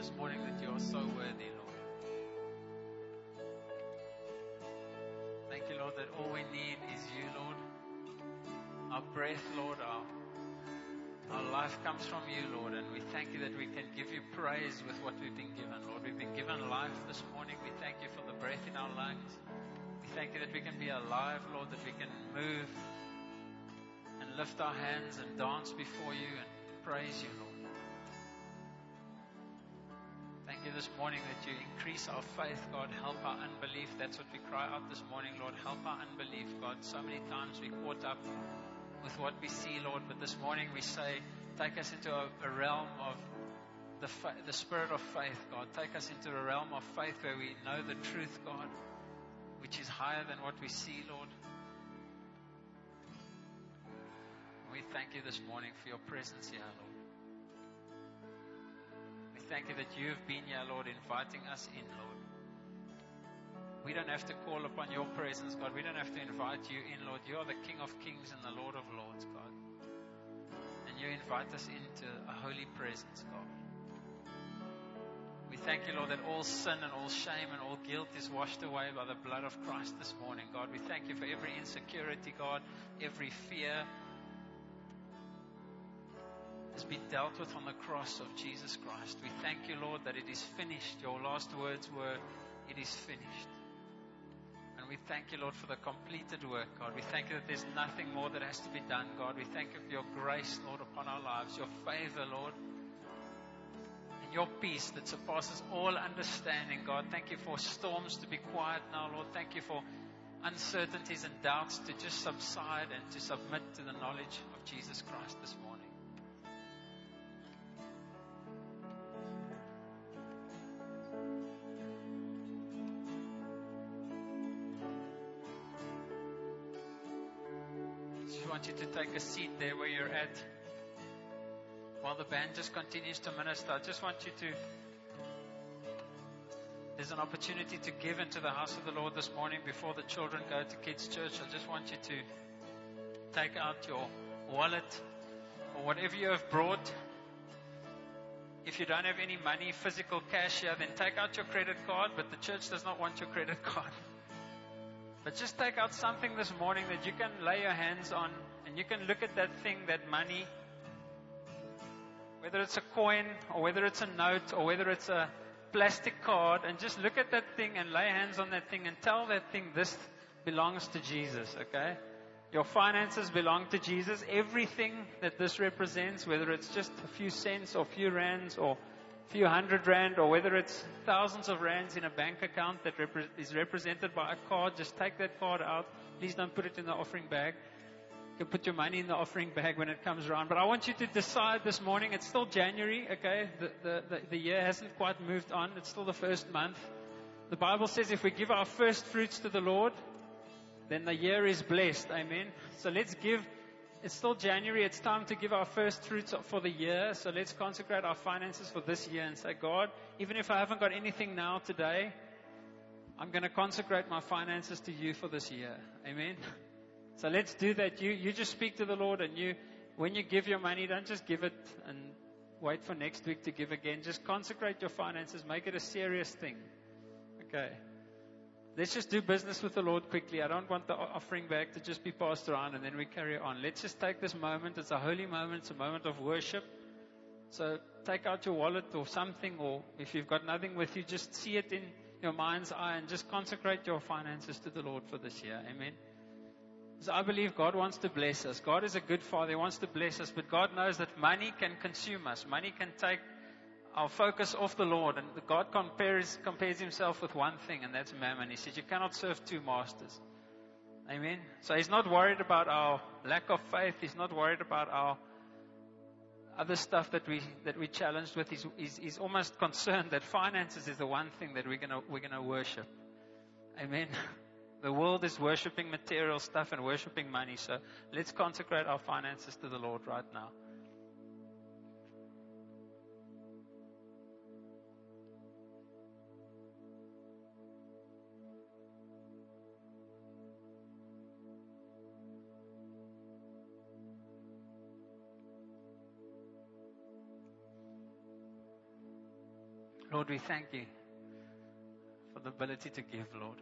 this morning that you are so worthy, Lord. Thank you, Lord, that all we need is you, Lord. Our breath, Lord, our life comes from you, Lord, and we thank you that we can give you praise with what we've been given, Lord. We've been given life this morning. We thank you for the breath in our lungs. We thank you that we can be alive, Lord, that we can move and lift our hands and dance before you and praise you, Lord. Thank you this morning that you increase our faith, God. Help our unbelief. That's what we cry out this morning, Lord. Help our unbelief, God. So many times we caught up with what we see, Lord, but this morning we say, take us into a realm of the spirit of faith, God. Take us into a realm of faith where we know the truth, God, which is higher than what we see, Lord. We thank you this morning for your presence here, Lord. We thank you that you have been here, Lord, inviting us in, Lord. We don't have to call upon your presence, God. We don't have to invite you in, Lord. You are the King of Kings and the Lord of Lords, God. And you invite us into a holy presence, God. We thank you, Lord, that all sin and all shame and all guilt is washed away by the blood of Christ this morning, God. We thank you for every insecurity, God, every fear has been dealt with on the cross of Jesus Christ. We thank you, Lord, that it is finished. Your last words were, it is finished. And we thank you, Lord, for the completed work, God. We thank you that there's nothing more that has to be done, God. We thank you for your grace, Lord, upon our lives, your favor, Lord, and your peace that surpasses all understanding, God. Thank you for storms to be quiet now, Lord. Thank you for uncertainties and doubts to just subside and to submit to the knowledge of Jesus Christ this morning. I want you to take a seat there where you're at while the band just continues to minister. I just want you to, there's an opportunity to give into the house of the Lord this morning before the children go to kids' church. I just want you to take out your wallet or whatever you have brought. If you don't have any money, physical cash here, then take out your credit card, but the church does not want your credit card. But just take out something this morning that you can lay your hands on and you can look at that thing, that money, whether it's a coin or whether it's a note or whether it's a plastic card, and just look at that thing and lay hands on that thing and tell that thing, this belongs to Jesus, okay? Your finances belong to Jesus. Everything that this represents, whether it's just a few cents or a few rands or a few $100 or whether it's thousands of rands in a bank account that is represented by a card, just take that card out. Please don't put it in the offering bag. You can put your money in the offering bag when it comes around. But I want you to decide this morning. It's still January, okay? The year hasn't quite moved on. It's still the first month. The Bible says if we give our first fruits to the Lord, then the year is blessed. Amen. So let's give. It's still January. It's time to give our first fruits for the year. So let's consecrate our finances for this year and say, God, even if I haven't got anything now today, I'm going to consecrate my finances to you for this year. Amen. So let's do that. You just speak to the Lord, and when you give your money, don't just give it and wait for next week to give again. Just consecrate your finances. Make it a serious thing. Okay. Let's just do business with the Lord quickly. I don't want the offering bag to just be passed around and then we carry on. Let's just take this moment. It's a holy moment. It's a moment of worship. So take out your wallet or something, or if you've got nothing with you, just see it in your mind's eye and just consecrate your finances to the Lord for this year. Amen. So I believe God wants to bless us. God is a good Father. He wants to bless us, but God knows that money can consume us. Money can take our focus off the Lord, and God compares himself with one thing, and that's mammon. He says you cannot serve two masters. Amen. So he's not worried about our lack of faith. He's not worried about our other stuff that we challenged with. He's almost concerned that finances is the one thing that we're gonna worship. Amen. The world is worshiping material stuff and worshiping money. So let's consecrate our finances to the Lord right now. Lord, we thank you for the ability to give, Lord.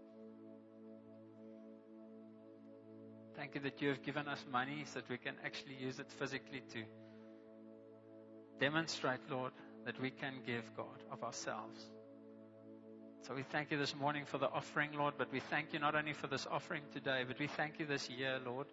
Thank you that you have given us money so that we can actually use it physically to demonstrate, Lord, that we can give, God, of ourselves. So we thank you this morning for the offering, Lord, but we thank you not only for this offering today, but we thank you this year, Lord,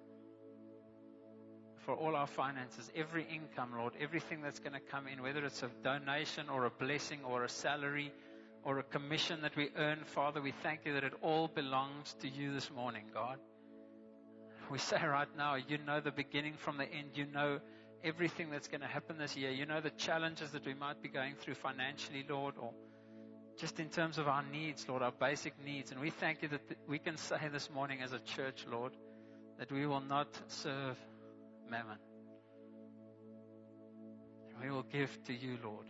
for all our finances, every income, Lord, everything that's going to come in, whether it's a donation or a blessing or a salary or a commission that we earn, Father, we thank you that it all belongs to you this morning, God. We say right now, you know the beginning from the end. You know everything that's going to happen this year. You know the challenges that we might be going through financially, Lord, or just in terms of our needs, Lord, our basic needs. And we thank you that we can say this morning as a church, Lord, that we will not serve mammon. We will give to you, Lord.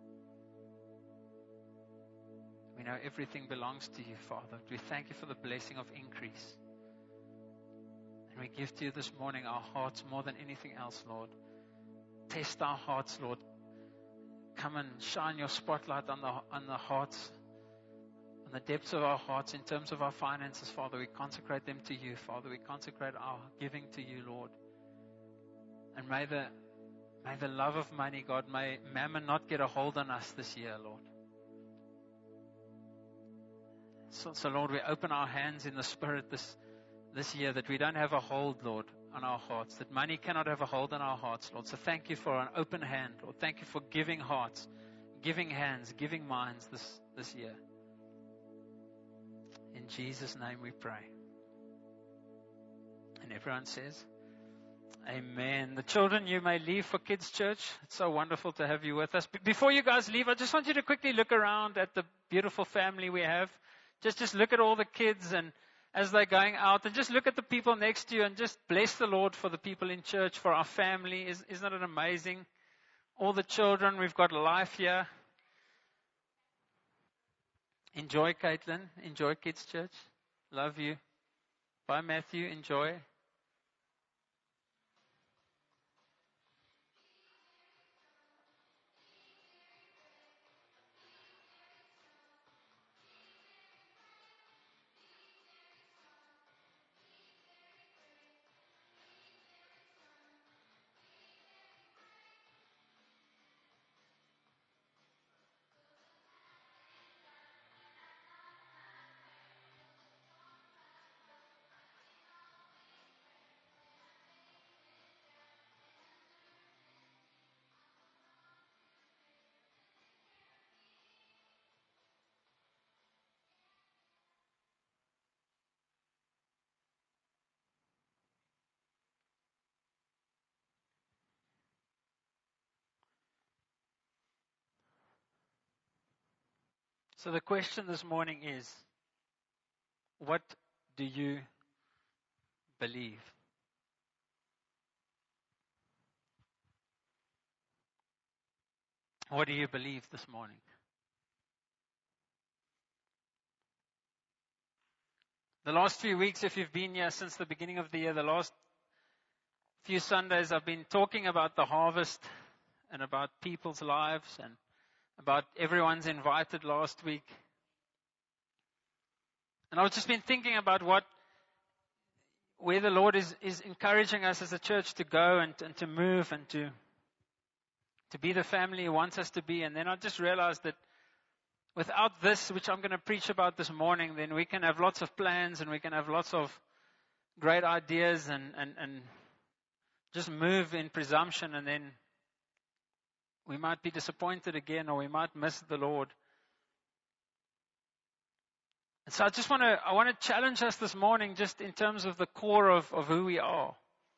We know everything belongs to you, Father. We thank you for the blessing of increase. And we give to you this morning our hearts more than anything else, Lord. Test our hearts, Lord. Come and shine your spotlight on the hearts, on the depths of our hearts in terms of our finances, Father. We consecrate them to you, Father. We consecrate our giving to you, Lord. And may the love of money, God, may mammon not get a hold on us this year, Lord. So Lord, we open our hands in the Spirit this year, that we don't have a hold, Lord, on our hearts, that money cannot have a hold on our hearts, Lord. So thank you for an open hand, Lord. Thank you for giving hearts, giving hands, giving minds this year. In Jesus' name we pray. And everyone says, amen. The children, you may leave for Kids Church. It's so wonderful to have you with us. Before you guys leave, I just want you to quickly look around at the beautiful family we have. Just look at all the kids and as they're going out, and just look at the people next to you and just bless the Lord for the people in church, for our family. Isn't it amazing? All the children, we've got life here. Enjoy, Caitlin. Enjoy Kids Church. Love you. Bye, Matthew. Enjoy. So the question this morning is, what do you believe? What do you believe this morning? The last few weeks, if you've been here since the beginning of the year, the last few Sundays, I've been talking about the harvest and about people's lives and about everyone's invited last week. And I've just been thinking about where the Lord is encouraging us as a church to go and to move and to be the family He wants us to be. And then I just realized that without this, which I'm going to preach about this morning, then we can have lots of plans and we can have lots of great ideas and just move in presumption, and then we might be disappointed again, or we might miss the Lord. And so I want to challenge us this morning just in terms of the core of who we are.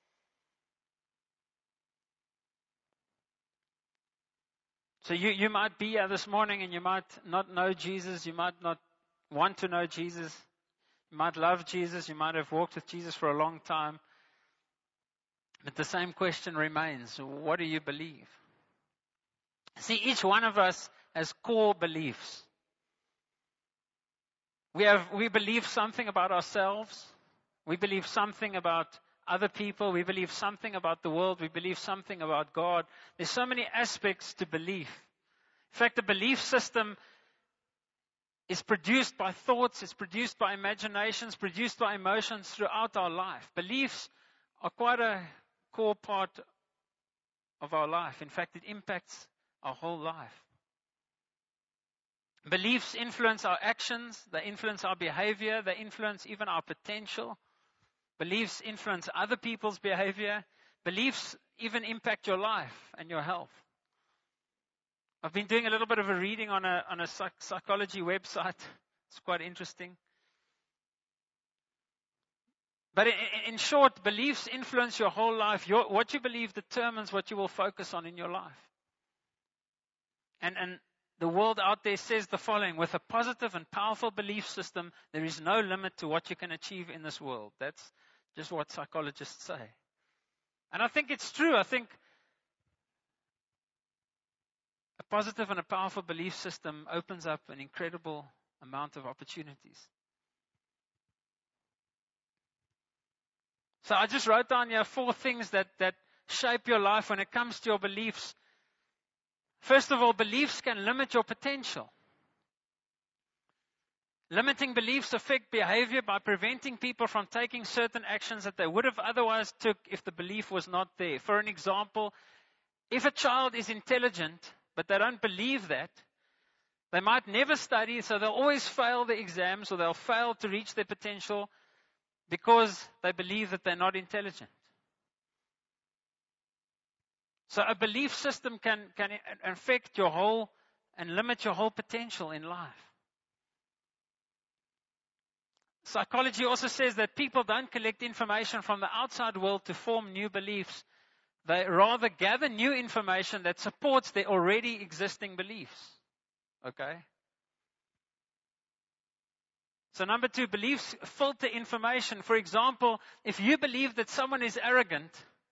So you might be here this morning and you might not know Jesus. You might not want to know Jesus. You might love Jesus. You might have walked with Jesus for a long time. But the same question remains. What do you believe? See, each one of us has core beliefs. We believe something about ourselves. We believe something about other people. We believe something about the world. We believe something about God. There's so many aspects to belief. In fact, the belief system is produced by thoughts, it's produced by imaginations, produced by emotions throughout our life. Beliefs are quite a core part of our life. In fact, it impacts our whole life. Beliefs influence our actions, they influence our behavior, they influence even our potential. Beliefs influence other people's behavior. Beliefs even impact your life and your health. I've been doing a little bit of a reading on a psychology website. It's quite interesting. But in short, beliefs influence your whole life. What you believe determines what you will focus on in your life. And the world out there says the following: with a positive and powerful belief system, there is no limit to what you can achieve in this world. That's just what psychologists say. And I think it's true. I think a positive and a powerful belief system opens up an incredible amount of opportunities. So I just wrote down here 4 things that shape your life when it comes to your beliefs. First of all, beliefs can limit your potential. Limiting beliefs affect behavior by preventing people from taking certain actions that they would have otherwise took if the belief was not there. For an example, if a child is intelligent, but they don't believe that, they might never study, so they'll always fail the exams or they'll fail to reach their potential because they believe that they're not intelligent. So a belief system can affect your whole and limit your whole potential in life. Psychology also says that people don't collect information from the outside world to form new beliefs. They rather gather new information that supports their already existing beliefs. Okay? So number 2, beliefs filter information. For example, if you believe that someone is arrogant,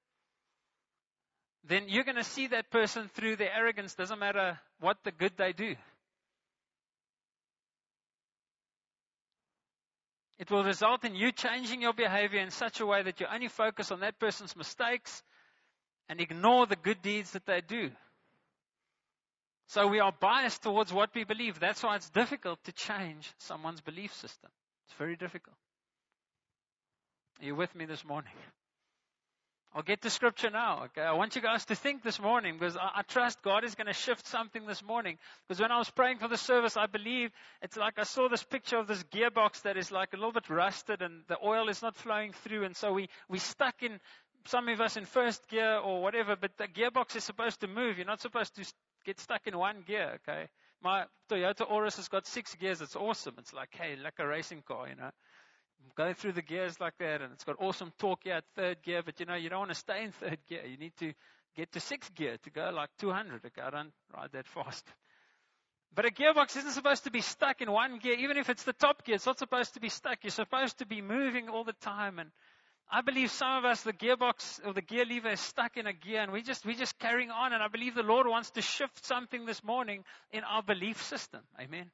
then you're going to see that person through their arrogance. Doesn't matter what the good they do. It will result in you changing your behavior in such a way that you only focus on that person's mistakes and ignore the good deeds that they do. So we are biased towards what we believe. That's why it's difficult to change someone's belief system. It's very difficult. Are you with me this morning? I'll get to scripture now. Okay, I want you guys to think this morning, because I trust God is going to shift something this morning. Because when I was praying for the service, I believe it's like I saw this picture of this gearbox that is like a little bit rusted and the oil is not flowing through. And so we stuck in, some of us in first gear or whatever, but the gearbox is supposed to move. You're not supposed to get stuck in one gear, okay? My Toyota Auris has got 6 gears. It's awesome. It's like, hey, like a racing car, you know. Go through the gears like that, and it's got awesome torque here at 3rd gear, but you know, you don't want to stay in 3rd gear. You need to get to 6th gear to go like 200. Okay, I don't ride that fast. But a gearbox isn't supposed to be stuck in one gear. Even if it's the top gear, it's not supposed to be stuck. You're supposed to be moving all the time. And I believe some of us, the gearbox or the gear lever is stuck in a gear, and we're just carrying on. And I believe the Lord wants to shift something this morning in our belief system. Amen.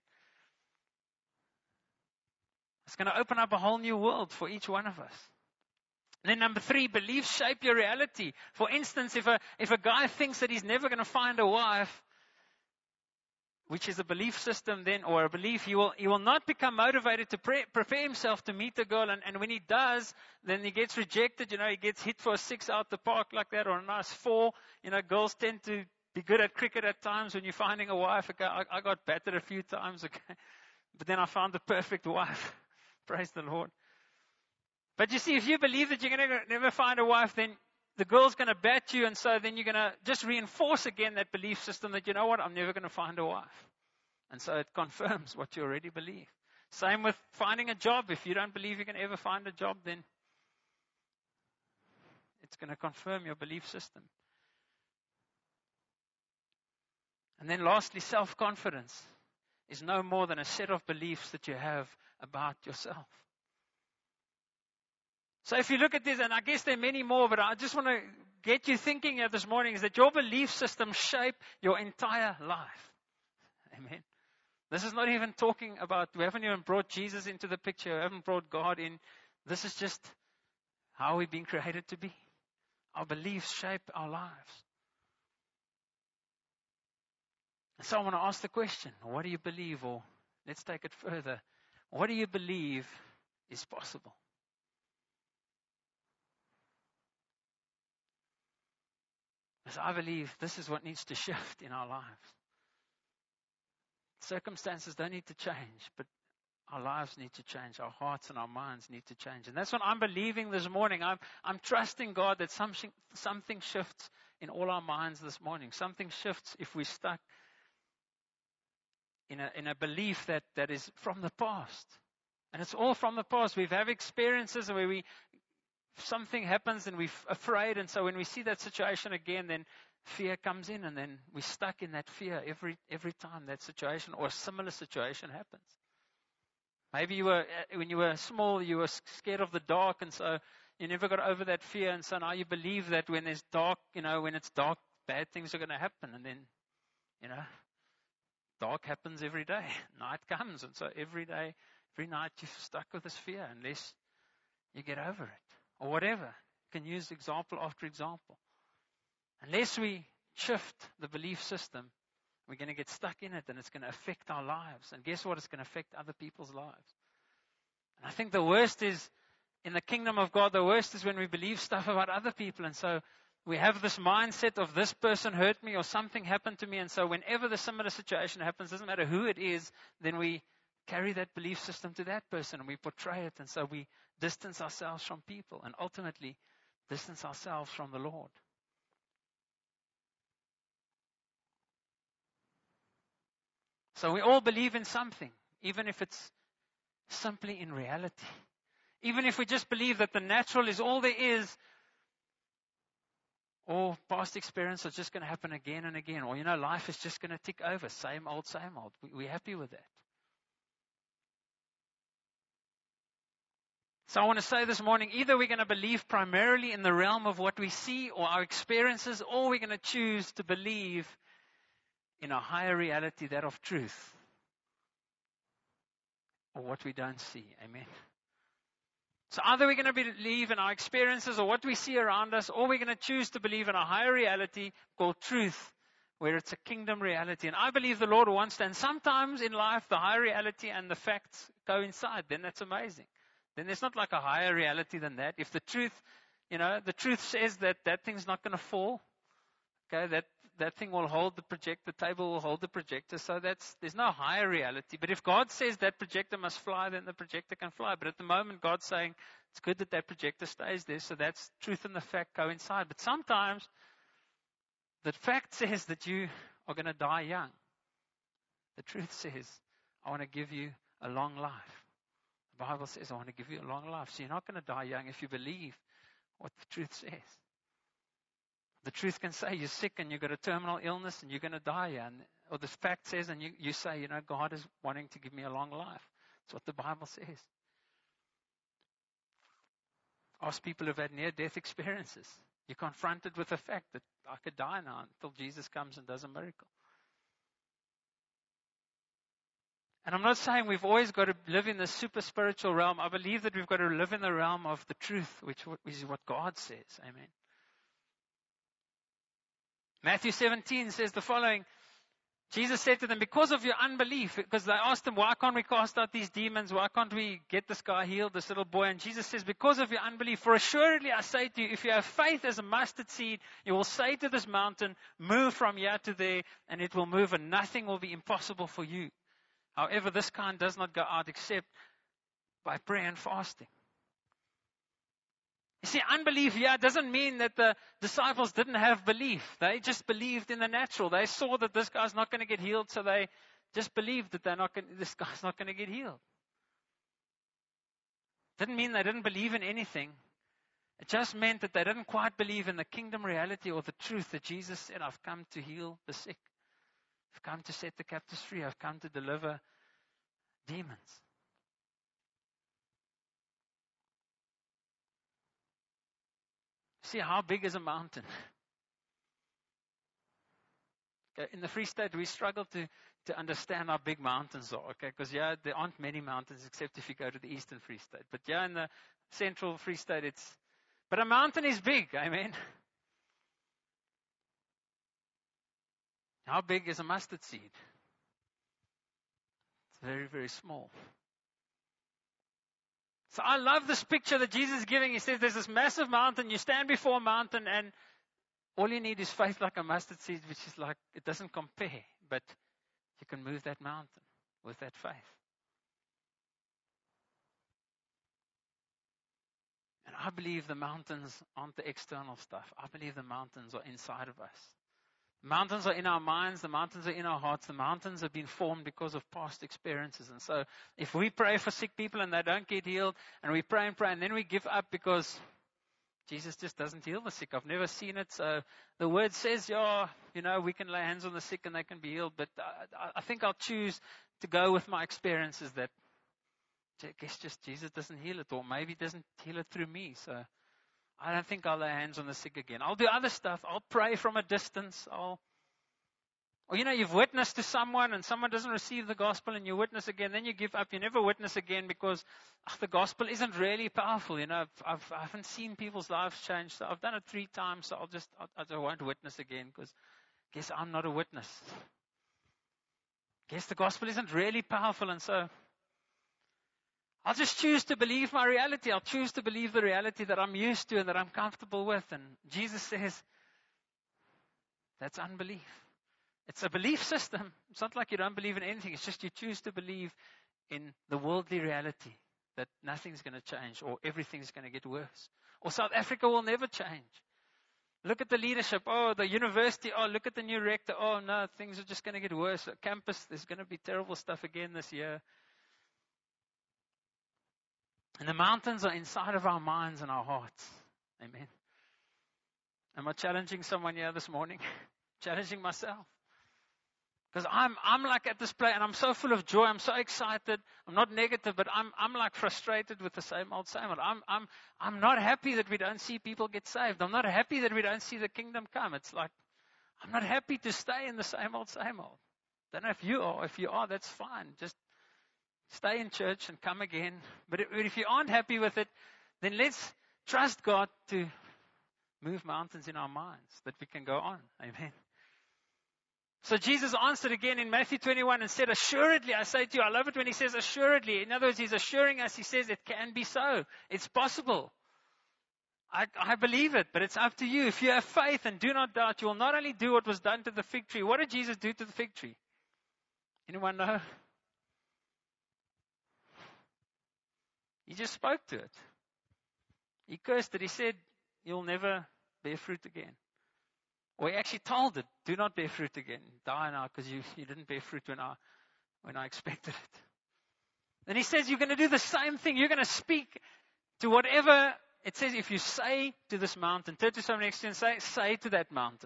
It's going to open up a whole new world for each one of us. And then number 3, beliefs shape your reality. For instance, if a guy thinks that he's never going to find a wife, which is a belief system then, or a belief, he will not become motivated to prepare himself to meet a girl. And when he does, then he gets rejected. You know, he gets hit for a 6 out the park like that, or a nice 4. You know, girls tend to be good at cricket at times when you're finding a wife. Okay, I got battered a few times, okay, but then I found the perfect wife. Praise the Lord. But you see, if you believe that you're going to never find a wife, then the girl's going to bat you, and so then you're going to just reinforce again that belief system that, you know what, I'm never going to find a wife. And so it confirms what you already believe. Same with finding a job. If you don't believe you can ever find a job, then it's going to confirm your belief system. And then lastly, self-confidence is no more than a set of beliefs that you have about yourself. So if you look at this, and I guess there are many more, but I just want to get you thinking here this morning, is that your belief system shape your entire life. Amen. This is not even talking about, we haven't even brought Jesus into the picture, we haven't brought God in. This is just how we've been created to be. Our beliefs shape our lives. So I want to ask the question, what do you believe? Or let's take it further. What do you believe is possible? Because I believe this is what needs to shift in our lives. Circumstances don't need to change, but our lives need to change. Our hearts and our minds need to change. And that's what I'm believing this morning. I'm trusting God that something shifts in all our minds this morning. Something shifts if we're stuck in a belief that is from the past. And it's all from the past. We've had experiences where something happens and we're afraid. And so when we see that situation again, then fear comes in, and then we're stuck in that fear every time that situation or a similar situation happens. Maybe when you were small, you were scared of the dark, and so you never got over that fear. And so now you believe that when it's dark, when it's dark, bad things are going to happen. And then, dark happens every day. Night comes, and so every day, every night you're stuck with this fear unless you get over it. Or whatever. You can use example after example. Unless we shift the belief system, we're going to get stuck in it, and it's going to affect our lives. And guess what? It's going to affect other people's lives. And I think the worst is, in the kingdom of God, the worst is when we believe stuff about other people. And so we have this mindset of this person hurt me or something happened to me. And so whenever the similar situation happens, doesn't matter who it is, then we carry that belief system to that person and we portray it. And so we distance ourselves from people and ultimately distance ourselves from the Lord. So we all believe in something, even if it's simply in reality. Even if we just believe that the natural is all there is, or past experience is just going to happen again and again, or, life is just going to tick over, same old, same old. We're happy with that. So I want to say this morning, either we're going to believe primarily in the realm of what we see or our experiences, or we're going to choose to believe in a higher reality, that of truth, or what we don't see. Amen. So either we're going to believe in our experiences or what we see around us, or we're going to choose to believe in a higher reality called truth, where it's a kingdom reality. And I believe the Lord wants that. And sometimes in life, the higher reality and the facts coincide. Then that's amazing. Then there's not like a higher reality than that. If the truth, the truth says that thing's not going to fall, okay, that thing will hold the projector, the table will hold the projector. So there's no higher reality. But if God says that projector must fly, then the projector can fly. But at the moment, God's saying it's good that projector stays there. So that's truth and the fact coincide. But sometimes the fact says that you are going to die young. The truth says, I want to give you a long life. The Bible says, I want to give you a long life. So you're not going to die young if you believe what the truth says. The truth can say you're sick and you've got a terminal illness and you're going to die. Or the fact says, and you say, God is wanting to give me a long life. That's what the Bible says. Ask people who've had near-death experiences. You're confronted with the fact that I could die now until Jesus comes and does a miracle. And I'm not saying we've always got to live in the super spiritual realm. I believe that we've got to live in the realm of the truth, which is what God says. Amen. Matthew 17 says the following. Jesus said to them, because of your unbelief, because they asked him, why can't we cast out these demons? Why can't we get this guy healed, this little boy? And Jesus says, because of your unbelief, for assuredly I say to you, if you have faith as a mustard seed, you will say to this mountain, move from here to there, and it will move, and nothing will be impossible for you. However, this kind does not go out except by prayer and fasting. You see, unbelief here doesn't mean that the disciples didn't have belief. They just believed in the natural. They saw that this guy's not going to get healed, so they just believed that this guy's not going to get healed. Didn't mean they didn't believe in anything. It just meant that they didn't quite believe in the kingdom reality or the truth that Jesus said, I've come to heal the sick. I've come to set the captives free. I've come to deliver demons. See, how big is a mountain? Okay, in the Free State, we struggle to understand how big mountains are. Okay, because there aren't many mountains except if you go to the Eastern Free State. But in the Central Free State, but a mountain is big. Amen. How big is a mustard seed? It's very, very small. So I love this picture that Jesus is giving. He says there's this massive mountain. You stand before a mountain and all you need is faith like a mustard seed, which is like, it doesn't compare. But you can move that mountain with that faith. And I believe the mountains aren't the external stuff. I believe the mountains are inside of us. The mountains are in our minds. The mountains are in our hearts. The mountains have been formed because of past experiences. And so if we pray for sick people and they don't get healed, and we pray and then we give up because Jesus just doesn't heal the sick. I've never seen it. So the word says, we can lay hands on the sick and they can be healed. But I think I'll choose to go with my experiences that I guess just Jesus doesn't heal it, or maybe he doesn't heal it through me. So I don't think I'll lay hands on the sick again. I'll do other stuff. I'll pray from a distance. You've witnessed to someone and someone doesn't receive the gospel and you witness again. Then you give up. You never witness again because the gospel isn't really powerful. I haven't seen people's lives change. So I've done it 3 times. So I won't witness again because I guess I'm not a witness. I guess the gospel isn't really powerful. And so I'll just choose to believe my reality. I'll choose to believe the reality that I'm used to and that I'm comfortable with. And Jesus says, that's unbelief. It's a belief system. It's not like you don't believe in anything. It's just you choose to believe in the worldly reality that nothing's going to change or everything's going to get worse. Or South Africa will never change. Look at the leadership. Oh, the university. Oh, look at the new rector. Oh, no, things are just going to get worse. At campus, there's going to be terrible stuff again this year. And the mountains are inside of our minds and our hearts. Amen. Am I challenging someone here this morning? Challenging myself. Because I'm like at this place and I'm so full of joy. I'm so excited. I'm not negative, but I'm like frustrated with the same old. I'm not happy that we don't see people get saved. I'm not happy that we don't see the kingdom come. It's like, I'm not happy to stay in the same old. Don't know if you are. If you are, that's fine. Just stay in church and come again. But if you aren't happy with it, then let's trust God to move mountains in our minds that we can go on. Amen. So Jesus answered again in Matthew 21 and said, assuredly, I say to you, I love it when he says assuredly. In other words, he's assuring us, he says it can be so. It's possible. I believe it, but it's up to you. If you have faith and do not doubt, you will not only do what was done to the fig tree. What did Jesus do to the fig tree? Anyone know? He just spoke to it. He cursed it. He said, you'll never bear fruit again. Or he actually told it, do not bear fruit again. Die now because you didn't bear fruit when I expected it. And he says you're going to do the same thing. You're going to speak to whatever. It says if you say to this mountain, turn to someone next to you and say to that mountain.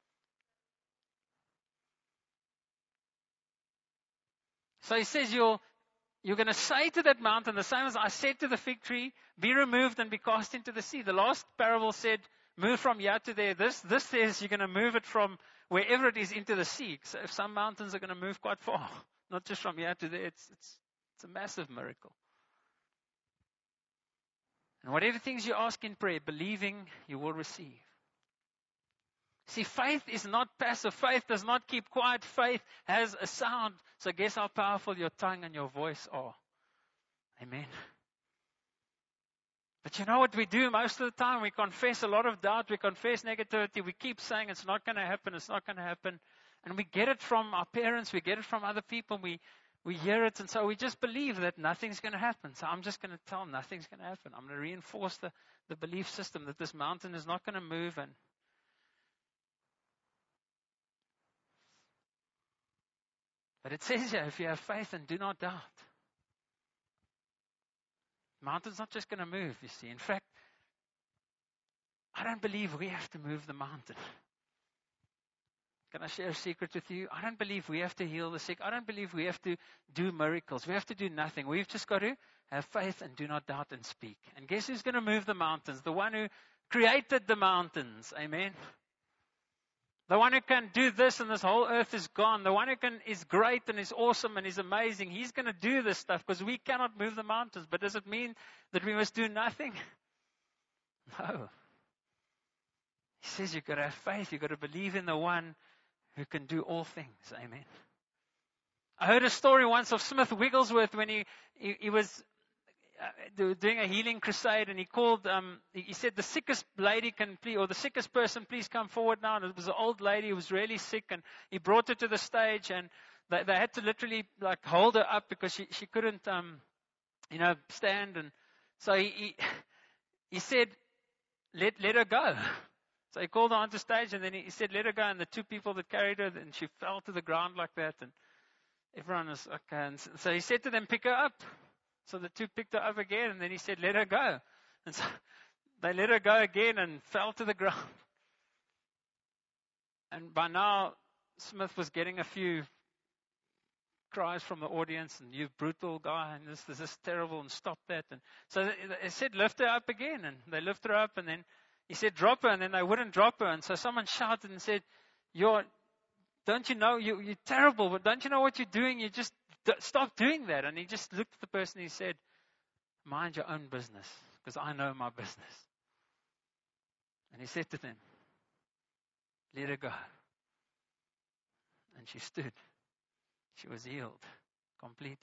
So he says you're going to say to that mountain, the same as I said to the fig tree, be removed and be cast into the sea. The last parable said, move from here to there. This says you're going to move it from wherever it is into the sea. So if some mountains are going to move quite far, not just from here to there, it's a massive miracle. And whatever things you ask in prayer, believing you will receive. See, faith is not passive. Faith does not keep quiet. Faith has a sound. So guess how powerful your tongue and your voice are. Amen. But you know what we do most of the time? We confess a lot of doubt. We confess negativity. We keep saying it's not going to happen. It's not going to happen. And we get it from our parents. We get it from other people. We hear it. And so we just believe that nothing's going to happen. So I'm just going to tell them nothing's going to happen. I'm going to reinforce the belief system that this mountain is not going to move. But it says here, if you have faith and do not doubt, the mountain's not just going to move, you see. In fact, I don't believe we have to move the mountain. Can I share a secret with you? I don't believe we have to heal the sick. I don't believe we have to do miracles. We have to do nothing. We've just got to have faith and do not doubt and speak. And guess who's going to move the mountains? The one who created the mountains. Amen. The one who can do this and this whole earth is gone. The one who is great and is awesome and is amazing. He's going to do this stuff because we cannot move the mountains. But does it mean that we must do nothing? No. He says you've got to have faith. You've got to believe in the one who can do all things. Amen. I heard a story once of Smith Wigglesworth when he was doing a healing crusade, and he called, he said, the sickest lady or the sickest person, please come forward now. And it was an old lady who was really sick, and he brought her to the stage, and they had to literally like hold her up because she couldn't, stand. And so he said, let her go. So he called her onto stage, and then he said, let her go. And the two people that carried her, and she fell to the ground like that, and everyone was okay. And so he said to them, pick her up. So the two picked her up again, and then he said, let her go. And so they let her go again and fell to the ground. And by now, Smith was getting a few cries from the audience, and you brutal guy, and this is terrible, and stop that. And so they said, lift her up again, and they lift her up, and then he said, drop her, and then they wouldn't drop her. And so someone shouted and said, don't you know, you're terrible, but don't you know what you're doing? You just stop doing that. And he just looked at the person, and he said, mind your own business, because I know my business. And he said to them, let her go. And she stood. She was healed completely.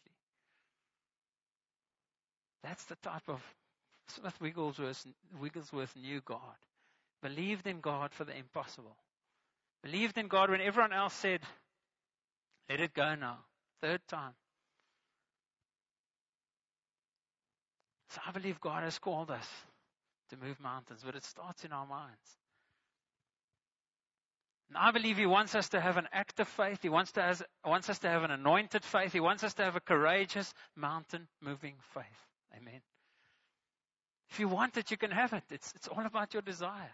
That's the type of Smith Wigglesworth knew God. Believed in God for the impossible. Believed in God when everyone else said, let it go now. Third time. So I believe God has called us to move mountains, but it starts in our minds. And I believe He wants us to have an active faith. He wants us to have an anointed faith. He wants us to have a courageous, mountain-moving faith. Amen. If you want it, you can have it. It's all about your desire.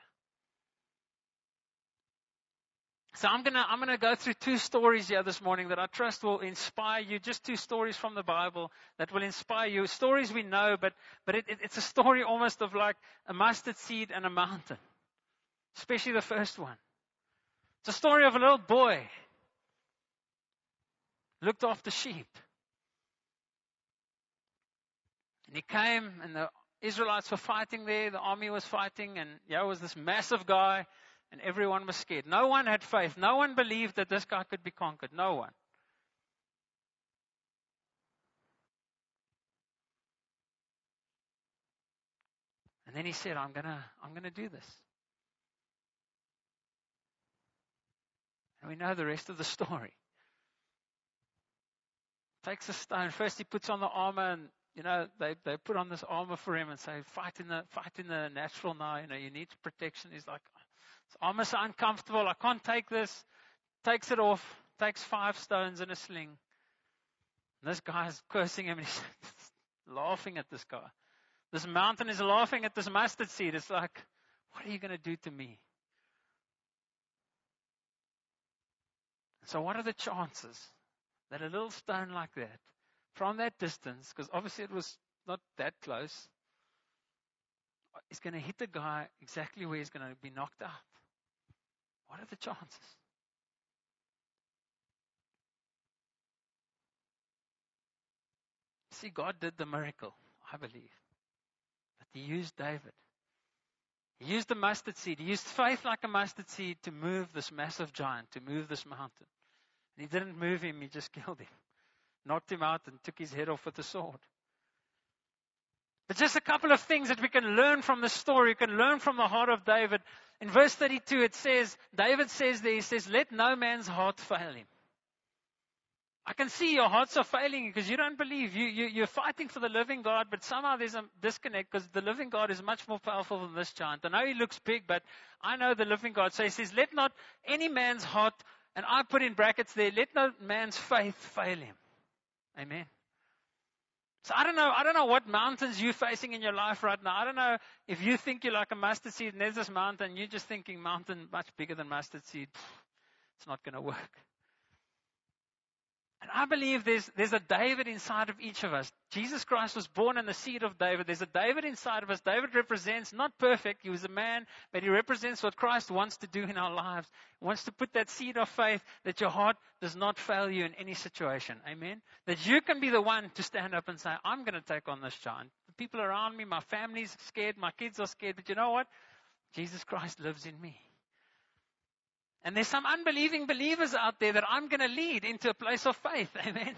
So I'm gonna go through two stories here this morning that I trust will inspire you. Just two stories from the Bible that will inspire you. Stories we know, but it's a story almost of like a mustard seed and a mountain. Especially the first one. It's a story of a little boy looked after sheep. And he came, and the Israelites were fighting there. The army was fighting, and there was this massive guy. And everyone was scared. No one had faith. No one believed that this guy could be conquered. No one. And then he said, I'm gonna do this. And we know the rest of the story. Takes a stone. First he puts on the armor, and they put on this armor for him and say, fight in the natural now. You need protection. He's like, this armor's so uncomfortable. I can't take this. Takes it off. Takes 5 stones and a sling. And this guy's cursing him, and he's laughing at this guy. This mountain is laughing at this mustard seed. It's like, what are you going to do to me? So what are the chances that a little stone like that, from that distance, because obviously it was not that close, is going to hit the guy exactly where he's going to be knocked out? What are the chances? See, God did the miracle, I believe. But He used David. He used the mustard seed. He used faith like a mustard seed to move this massive giant, to move this mountain. And He didn't move him, He just killed him. Knocked him out and took his head off with a sword. But just a couple of things that we can learn from the story. We can learn from the heart of David. In verse 32 it says, David says there, he says, let no man's heart fail him. I can see your hearts are failing because you don't believe. You're fighting for the living God, but somehow there's a disconnect because the living God is much more powerful than this giant. I know he looks big, but I know the living God. So he says, let not any man's heart, and I put in brackets there, let no man's faith fail him. Amen. So I don't know what mountains you're facing in your life right now. I don't know if you think you're like a mustard seed and there's this mountain, you're just thinking mountain much bigger than mustard seed. It's not going to work. And I believe there's a David inside of each of us. Jesus Christ was born in the seed of David. There's a David inside of us. David represents, not perfect, he was a man, but he represents what Christ wants to do in our lives. He wants to put that seed of faith that your heart does not fail you in any situation. Amen? That you can be the one to stand up and say, I'm going to take on this giant. The people around me, my family's scared, my kids are scared, but you know what? Jesus Christ lives in me. And there's some unbelieving believers out there that I'm going to lead into a place of faith. Amen.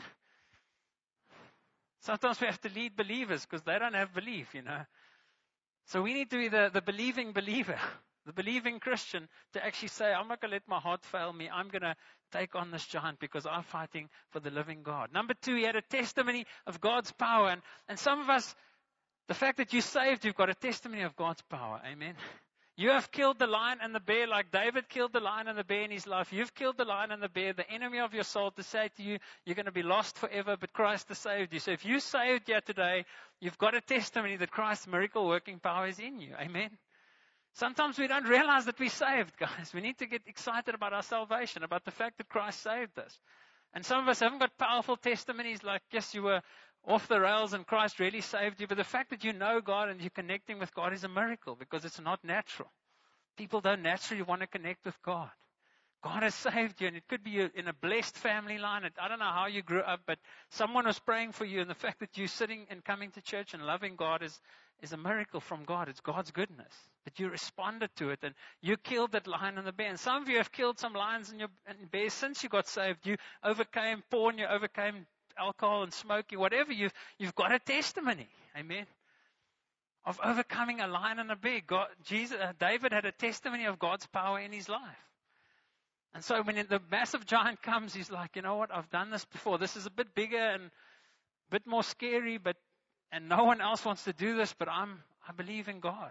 Sometimes we have to lead believers because they don't have belief, So we need to be the believing believer, the believing Christian, to actually say, I'm not going to let my heart fail me. I'm going to take on this giant because I'm fighting for the living God. Number 2, he had a testimony of God's power. And some of us, the fact that you're saved, you've got a testimony of God's power. Amen. You have killed the lion and the bear like David killed the lion and the bear in his life. You've killed the lion and the bear, the enemy of your soul, to say to you, you're going to be lost forever, but Christ has saved you. So if you saved here today, you've got a testimony that Christ's miracle working power is in you. Amen. Sometimes we don't realize that we're saved, guys. We need to get excited about our salvation, about the fact that Christ saved us. And some of us haven't got powerful testimonies like, yes, you were off the rails and Christ really saved you. But the fact that you know God and you're connecting with God is a miracle because it's not natural. People don't naturally want to connect with God. God has saved you, and it could be in a blessed family line. I don't know how you grew up, but someone was praying for you, and the fact that you're sitting and coming to church and loving God is a miracle from God. It's God's goodness. But you responded to it, and you killed that lion and the bear. And some of you have killed some lions and bears since you got saved. You overcame porn, you overcame alcohol and smoking, whatever. You've got a testimony. Amen. Of overcoming a lion and a bear. David had a testimony of God's power in his life. And so when the massive giant comes, he's like, you know what, I've done this before. This is a bit bigger and a bit more scary, and no one else wants to do this, but I believe in God.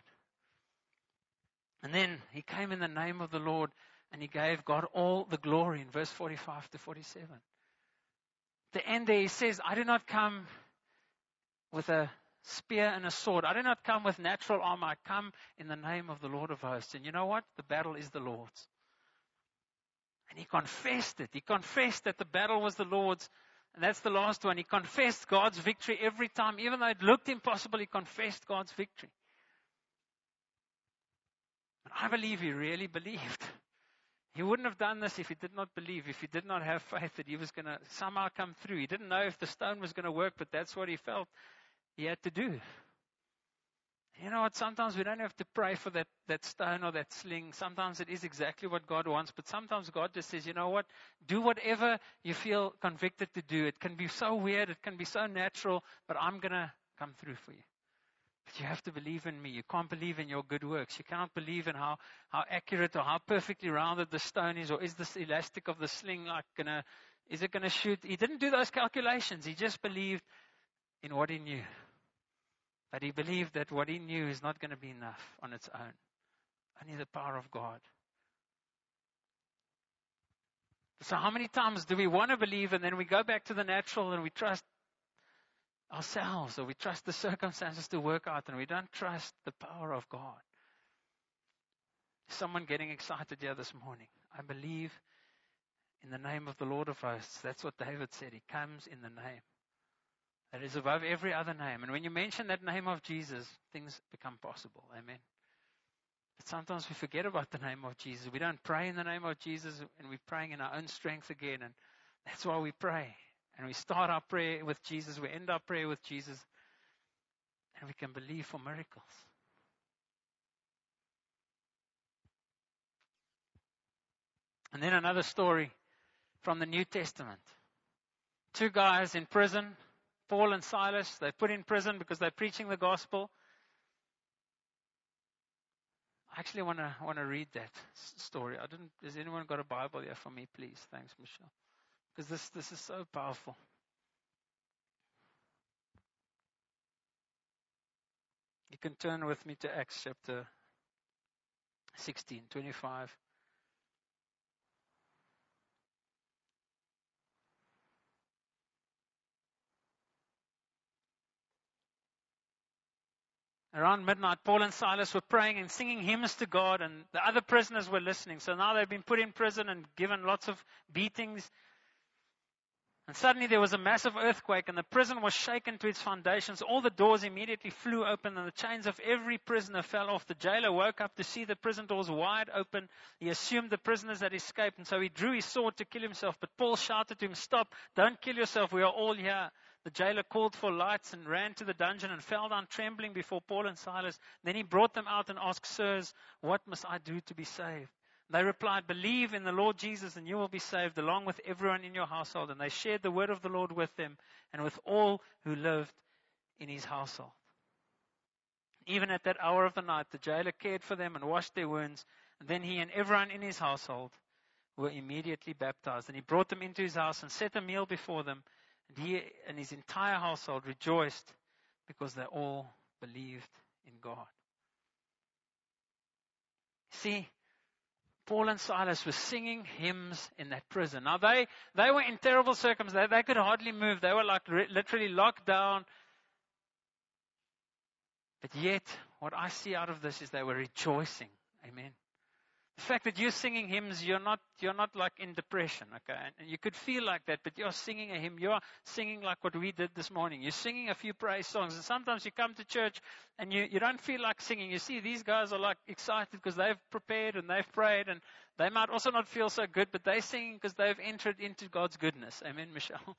And then he came in the name of the Lord, and he gave God all the glory in verse 45 to 47. At the end there he says, I do not come with a spear and a sword. I do not come with natural armor. I come in the name of the Lord of hosts. And you know what? The battle is the Lord's. And he confessed it. He confessed that the battle was the Lord's. And that's the last one. He confessed God's victory every time. Even though it looked impossible, he confessed God's victory. But I believe he really believed. He wouldn't have done this if he did not believe, if he did not have faith that he was going to somehow come through. He didn't know if the stone was going to work, but that's what he felt he had to do. You know what? Sometimes we don't have to pray for that stone or that sling. Sometimes it is exactly what God wants. But sometimes God just says, you know what? Do whatever you feel convicted to do. It can be so weird. It can be so natural. But I'm going to come through for you. But you have to believe in me. You can't believe in your good works. You cannot believe in how accurate or how perfectly rounded the stone is. Or is this elastic of the sling is it going to shoot? He didn't do those calculations. He just believed in what he knew. But he believed that what he knew is not going to be enough on its own. Only the power of God. So how many times do we want to believe and then we go back to the natural and we trust ourselves or we trust the circumstances to work out and we don't trust the power of God? Someone getting excited here this morning. I believe in the name of the Lord of hosts. That's what David said. He comes in the name that is above every other name. And when you mention that name of Jesus, things become possible. Amen. But sometimes we forget about the name of Jesus. We don't pray in the name of Jesus, and we're praying in our own strength again. And that's why we pray. And we start our prayer with Jesus. We end our prayer with Jesus. And we can believe for miracles. And then another story from the New Testament. 2 guys in prison. Paul and Silas, they're put in prison because they're preaching the gospel. I actually want to read that story. Has anyone got a Bible here for me, please? Thanks, Michelle. Because this is so powerful. You can turn with me to Acts chapter 16, 25. Around midnight, Paul and Silas were praying and singing hymns to God, and the other prisoners were listening. So now they've been put in prison and given lots of beatings. And suddenly there was a massive earthquake, and the prison was shaken to its foundations. All the doors immediately flew open, and the chains of every prisoner fell off. The jailer woke up to see the prison doors wide open. He assumed the prisoners had escaped, and so he drew his sword to kill himself. But Paul shouted to him, "Stop, don't kill yourself, we are all here." The jailer called for lights and ran to the dungeon and fell down trembling before Paul and Silas. Then he brought them out and asked, "Sirs, what must I do to be saved?" They replied, "Believe in the Lord Jesus and you will be saved, along with everyone in your household." And they shared the word of the Lord with them and with all who lived in his household. Even at that hour of the night, the jailer cared for them and washed their wounds. And then he and everyone in his household were immediately baptized. And he brought them into his house and set a meal before them. And he and his entire household rejoiced because they all believed in God. See, Paul and Silas were singing hymns in that prison. Now they were in terrible circumstances. They could hardly move. They were like literally locked down. But yet, what I see out of this is they were rejoicing. Amen. The fact that you're singing hymns, you're not like in depression, okay? And you could feel like that, but you're singing a hymn. You're singing like what we did this morning. You're singing a few praise songs. And sometimes you come to church and you don't feel like singing. You see, these guys are like excited because they've prepared and they've prayed. And they might also not feel so good, but they're singing because they've entered into God's goodness. Amen, Michelle?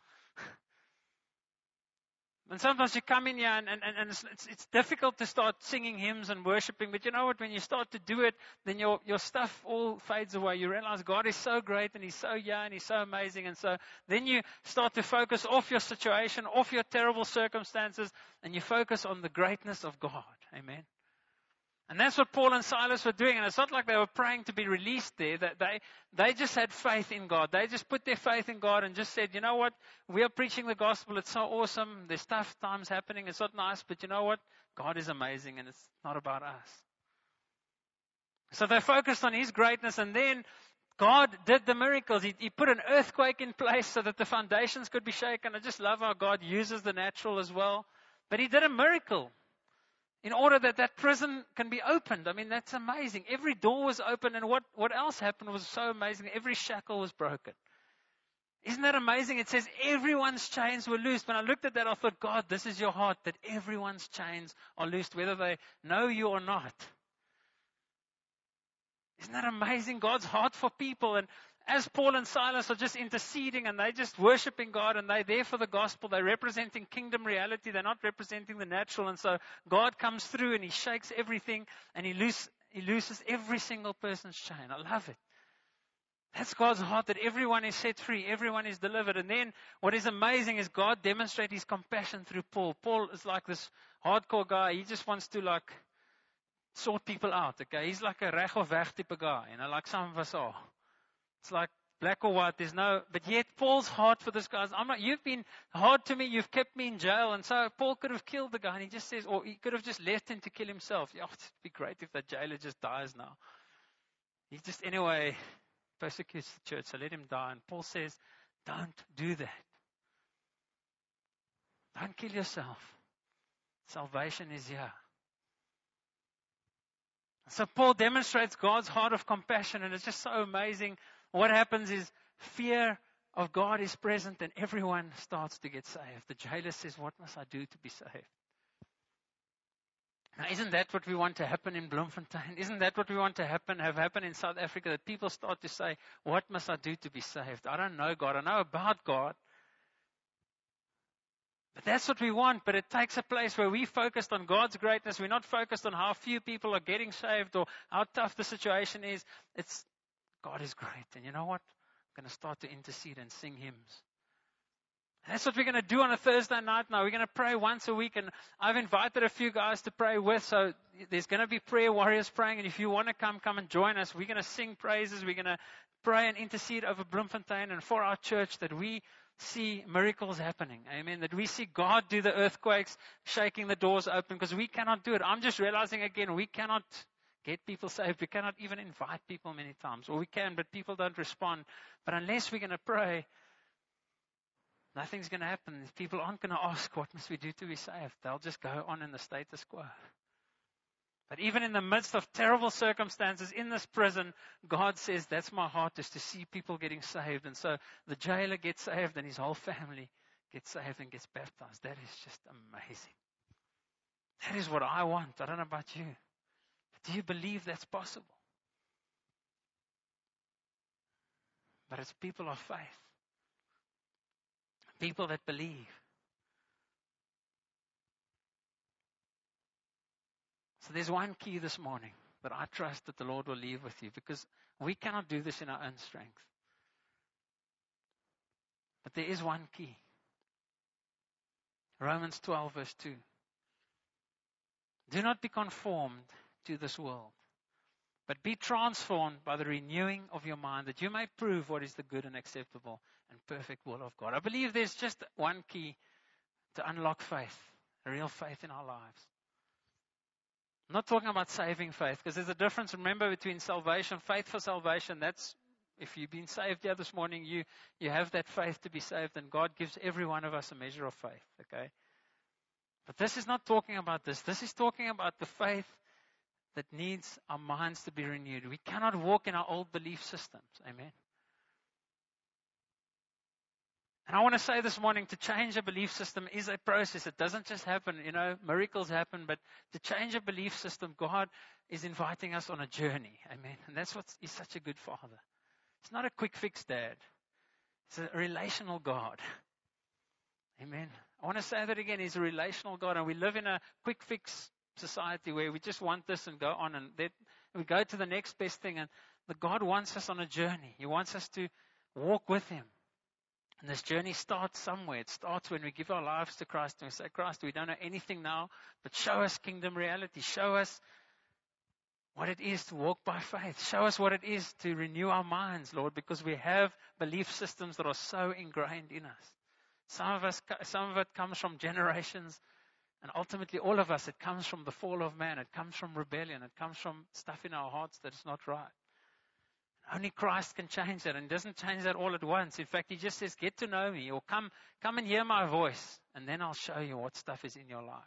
And sometimes you come in here and it's difficult to start singing hymns and worshiping. But you know what? When you start to do it, then your stuff all fades away. You realize God is so great and He's so young and He's so amazing. And so then you start to focus off your situation, off your terrible circumstances, and you focus on the greatness of God. Amen. And that's what Paul and Silas were doing. And it's not like they were praying to be released there. That they just had faith in God. They just put their faith in God and just said, you know what? We are preaching the gospel. It's so awesome. There's tough times happening. It's not nice. But you know what? God is amazing and it's not about us. So they focused on His greatness. And then God did the miracles. He put an earthquake in place so that the foundations could be shaken. I just love how God uses the natural as well. But He did a miracle in order that prison can be opened. I mean, that's amazing. Every door was open, and what else happened was so amazing. Every shackle was broken. Isn't that amazing? It says everyone's chains were loosed. When I looked at that, I thought, God, this is your heart, that everyone's chains are loosed, whether they know you or not. Isn't that amazing? God's heart for people. And as Paul and Silas are just interceding and they're just worshiping God and they're there for the gospel, they're representing kingdom reality. They're not representing the natural. And so God comes through and He shakes everything and He looses every single person's chain. I love it. That's God's heart, that everyone is set free, everyone is delivered. And then what is amazing is God demonstrates His compassion through Paul. Paul is like this hardcore guy. He just wants to like sort people out, okay? He's like a reg of weg type guy, like some of us are. It's like black or white, but yet Paul's heart for this guy is, you've been hard to me, you've kept me in jail, and so Paul could have killed the guy, and he just says, or he could have just left him to kill himself. Yeah, it'd be great if that jailer just dies now. He just, anyway, persecutes the church, so let him die. And Paul says, don't do that. Don't kill yourself. Salvation is here. So Paul demonstrates God's heart of compassion, and it's just so amazing. What happens is fear of God is present, and everyone starts to get saved. The jailer says, what must I do to be saved? Now, isn't that what we want to happen in Bloemfontein? Isn't that what we want to have happen in South Africa? That people start to say, what must I do to be saved? I don't know God. I know about God. But that's what we want. But it takes a place where we focused on God's greatness. We're not focused on how few people are getting saved or how tough the situation is. It's God is great. And you know what? I'm going to start to intercede and sing hymns. That's what we're going to do on a Thursday night now. We're going to pray once a week. And I've invited a few guys to pray with. So there's going to be prayer warriors praying. And if you want to come and join us. We're going to sing praises. We're going to pray and intercede over Bloemfontein and for our church, that we see miracles happening. Amen. That we see God do the earthquakes, shaking the doors open, because we cannot do it. I'm just realizing again, we cannot get people saved. We cannot even invite people many times. Or we can, but people don't respond. But unless we're going to pray, nothing's going to happen. People aren't going to ask, what must we do to be saved? They'll just go on in the status quo. But even in the midst of terrible circumstances in this prison, God says, that's my heart, is to see people getting saved. And so the jailer gets saved and his whole family gets saved and gets baptized. That is just amazing. That is what I want. I don't know about you. But do you believe that's possible? But it's people of faith. People that believe. So there's one key this morning. But I trust that the Lord will leave with you, because we cannot do this in our own strength. But there is one key. Romans 12 verse 2. Do not be conformed to this world, but be transformed by the renewing of your mind, that you may prove what is the good and acceptable and perfect will of God. I believe there's just one key to unlock faith, real faith in our lives. I'm not talking about saving faith, because there's a difference, remember, between salvation, faith for salvation. That's, if you've been saved here this morning, you have that faith to be saved, and God gives every one of us a measure of faith, okay? But this is not talking about this. This is talking about the faith that needs our minds to be renewed. We cannot walk in our old belief systems. Amen. And I want to say this morning, to change a belief system is a process. It doesn't just happen. Miracles happen, but to change a belief system, God is inviting us on a journey. Amen. And that's what He's such a good Father. It's not a quick fix, Dad. It's a relational God. Amen. I want to say that again. He's a relational God, and we live in a quick fix society where we just want this and go on, and then we go to the next best thing. And the God wants us on a journey. He wants us to walk with Him. And this journey starts somewhere. It starts when we give our lives to Christ and we say, Christ, we don't know anything now, but show us kingdom reality. Show us what it is to walk by faith. Show us what it is to renew our minds, Lord, because we have belief systems that are so ingrained in us. Some of it comes from generations, and ultimately all of us, it comes from the fall of man. It comes from rebellion. It comes from stuff in our hearts that is not right. Only Christ can change that, and He doesn't change that all at once. In fact, He just says, get to know me, or come and hear my voice, and then I'll show you what stuff is in your life.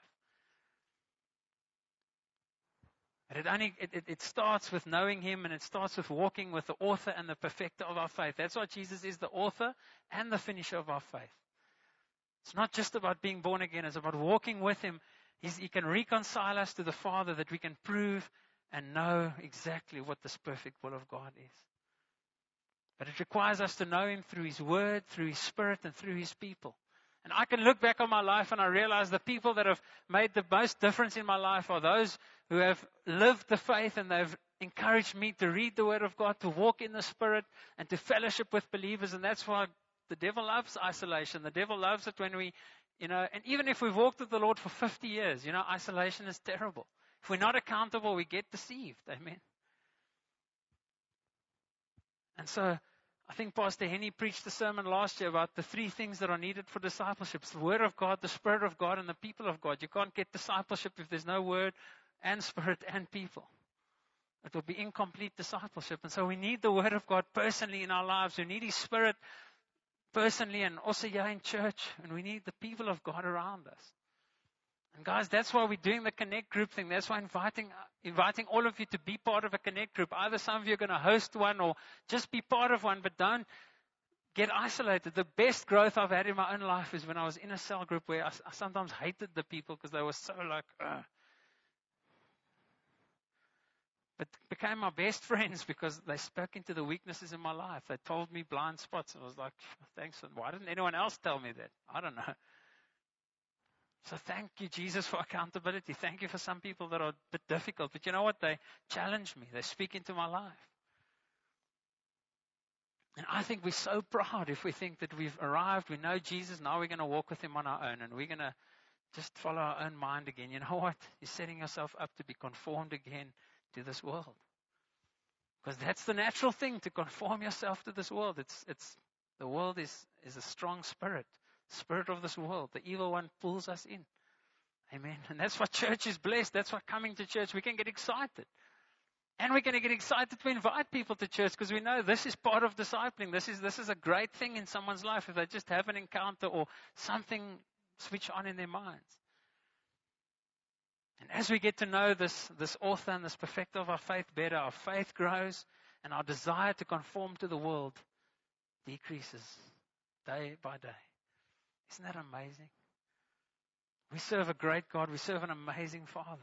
But it starts with knowing Him, and it starts with walking with the author and the perfecter of our faith. That's why Jesus is the author and the finisher of our faith. It's not just about being born again. It's about walking with Him. He can reconcile us to the Father, that we can prove and know exactly what this perfect will of God is. But it requires us to know Him through His Word, through His Spirit, and through His people. And I can look back on my life and I realize the people that have made the most difference in my life are those who have lived the faith, and they've encouraged me to read the Word of God, to walk in the Spirit, and to fellowship with believers. And that's why the devil loves isolation. The devil loves it when we, and even if we've walked with the Lord for 50 years, isolation is terrible. If we're not accountable, we get deceived. Amen. And so I think Pastor Henny preached a sermon last year about the 3 things that are needed for discipleship. It's the Word of God, the Spirit of God, and the people of God. You can't get discipleship if there's no Word and Spirit and people. It will be incomplete discipleship. And so we need the Word of God personally in our lives. We need His Spirit personally, and also here in church. And we need the people of God around us. And guys, that's why we're doing the Connect group thing. That's why inviting all of you to be part of a Connect group. Either some of you are going to host one, or just be part of one, but don't get isolated. The best growth I've had in my own life is when I was in a cell group where I sometimes hated the people because they were so but became my best friends because they spoke into the weaknesses in my life. They told me blind spots. And I was like, thanks. Why didn't anyone else tell me that? I don't know. So thank you, Jesus, for accountability. Thank you for some people that are a bit difficult. But you know what? They challenge me. They speak into my life. And I think we're so proud if we think that we've arrived, we know Jesus, now we're going to walk with Him on our own, and we're going to just follow our own mind again. You know what? You're setting yourself up to be conformed again to this world. Because that's the natural thing, to conform yourself to this world. The world is a strong spirit of this world. The evil one pulls us in. Amen. And that's why church is blessed. That's why coming to church, we can get excited. And we're going to get excited to invite people to church, because we know this is part of discipling. This is a great thing in someone's life if they just have an encounter or something switch on in their minds. And as we get to know this author and this perfecter of our faith better, our faith grows, and our desire to conform to the world decreases day by day. Isn't that amazing? We serve a great God. We serve an amazing Father.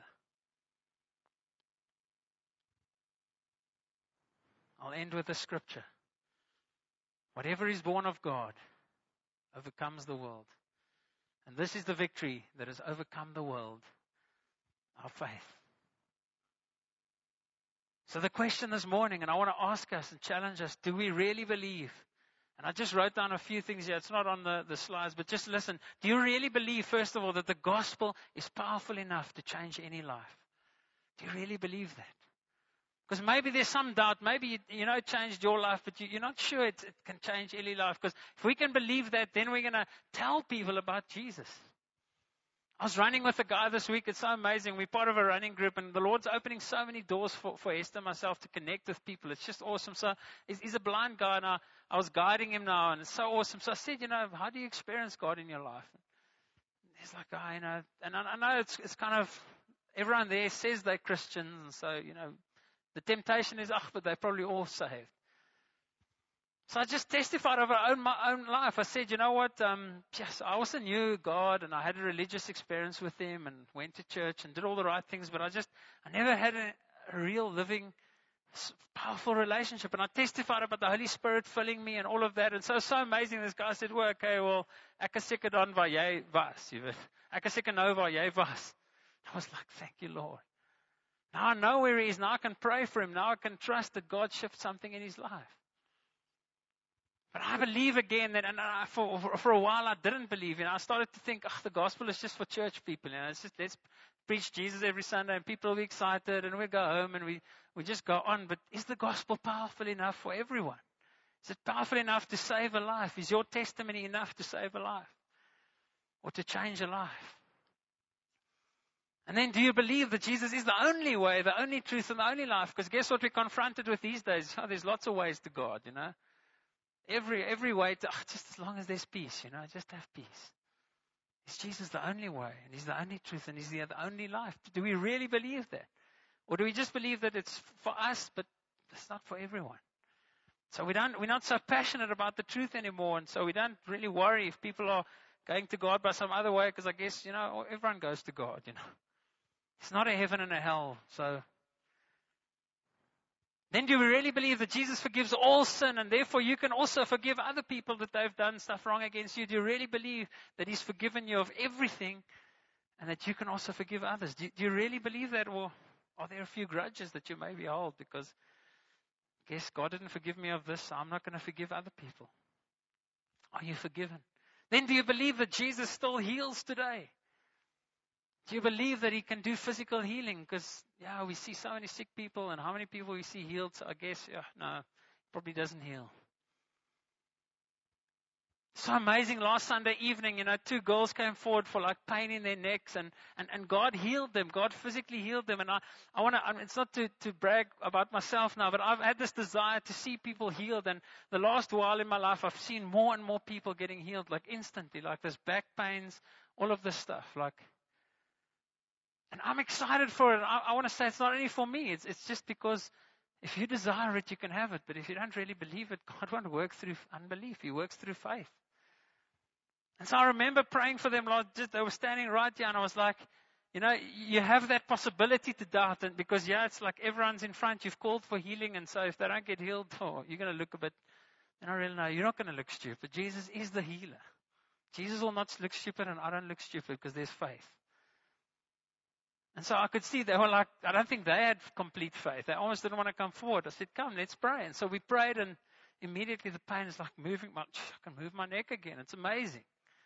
I'll end with a scripture. Whatever is born of God overcomes the world. And this is the victory that has overcome the world, our faith. So the question this morning, and I want to ask us and challenge us, do we really believe? And I just wrote down a few things here. It's not on the slides, but just listen. Do you really believe, first of all, that the gospel is powerful enough to change any life? Do you really believe that? Because maybe there's some doubt. Maybe, it changed your life, but you're not sure it can change any life. Because if we can believe that, then we're going to tell people about Jesus. I was running with a guy this week. It's so amazing. We're part of a running group, and the Lord's opening so many doors for Esther and myself to connect with people. It's just awesome. So he's a blind guy, and I was guiding him now, and it's so awesome. So I said, how do you experience God in your life? And he's like, and I know it's kind of, everyone there says they're Christians, and so, the temptation is, but they're probably all saved. So I just testified over my own life. I said, what? Yes, I also knew God, and I had a religious experience with Him, and went to church and did all the right things. But I never had a real living, powerful relationship. And I testified about the Holy Spirit filling me and all of that. And so amazing. This guy said, well, okay, well, ek is seker dan waar jy was, jy weet. Ek is seker nou waar jy was. I was like, thank you, Lord. Now I know where he is. Now I can pray for him. Now I can trust that God shifts something in his life. But I believe again that, and for a while I didn't believe. I started to think, the gospel is just for church people. It's just, let's preach Jesus every Sunday, and people will be excited, and we go home, and we just go on. But is the gospel powerful enough for everyone? Is it powerful enough to save a life? Is your testimony enough to save a life? Or to change a life? And then do you believe that Jesus is the only way, the only truth, and the only life? Because guess what we're confronted with these days? There's lots of ways to God, Every way to, just as long as there's peace, just have peace. Is Jesus the only way? And He's the only truth, and He's the only life? Do we really believe that? Or do we just believe that it's for us, but it's not for everyone? So we're not so passionate about the truth anymore, and so we don't really worry if people are going to God by some other way, because I guess, everyone goes to God, It's not a heaven and a hell. So then do we really believe that Jesus forgives all sin, and therefore you can also forgive other people that they've done stuff wrong against you? Do you really believe that He's forgiven you of everything, and that you can also forgive others? Do you really believe that? Or are there a few grudges that you maybe hold because, I guess God didn't forgive me of this, so I'm not going to forgive other people? Are you forgiven? Then do you believe that Jesus still heals today? Do you believe that He can do physical healing? Because, we see so many sick people, and how many people we see healed, so I guess, no, probably doesn't heal. So amazing. Last Sunday evening, 2 girls came forward for pain in their necks, and God healed them. God physically healed them. And I want to, it's not to brag about myself now, but I've had this desire to see people healed. And the last while in my life, I've seen more and more people getting healed, instantly, there's back pains, all of this stuff, And I'm excited for it. I want to say it's not only for me. It's just because if you desire it, you can have it. But if you don't really believe it, God won't work through unbelief. He works through faith. And so I remember praying for them. They were standing right here, and I was like, you have that possibility to doubt. And because, it's like everyone's in front. You've called for healing. And so if they don't get healed, you're going to look a bit, you're not going to look stupid. Jesus is the healer. Jesus will not look stupid, and I don't look stupid because there's faith. And so I could see they were I don't think they had complete faith. They almost didn't want to come forward. I said, come, let's pray. And so we prayed, and immediately the pain is moving. I can move my neck again. It's amazing.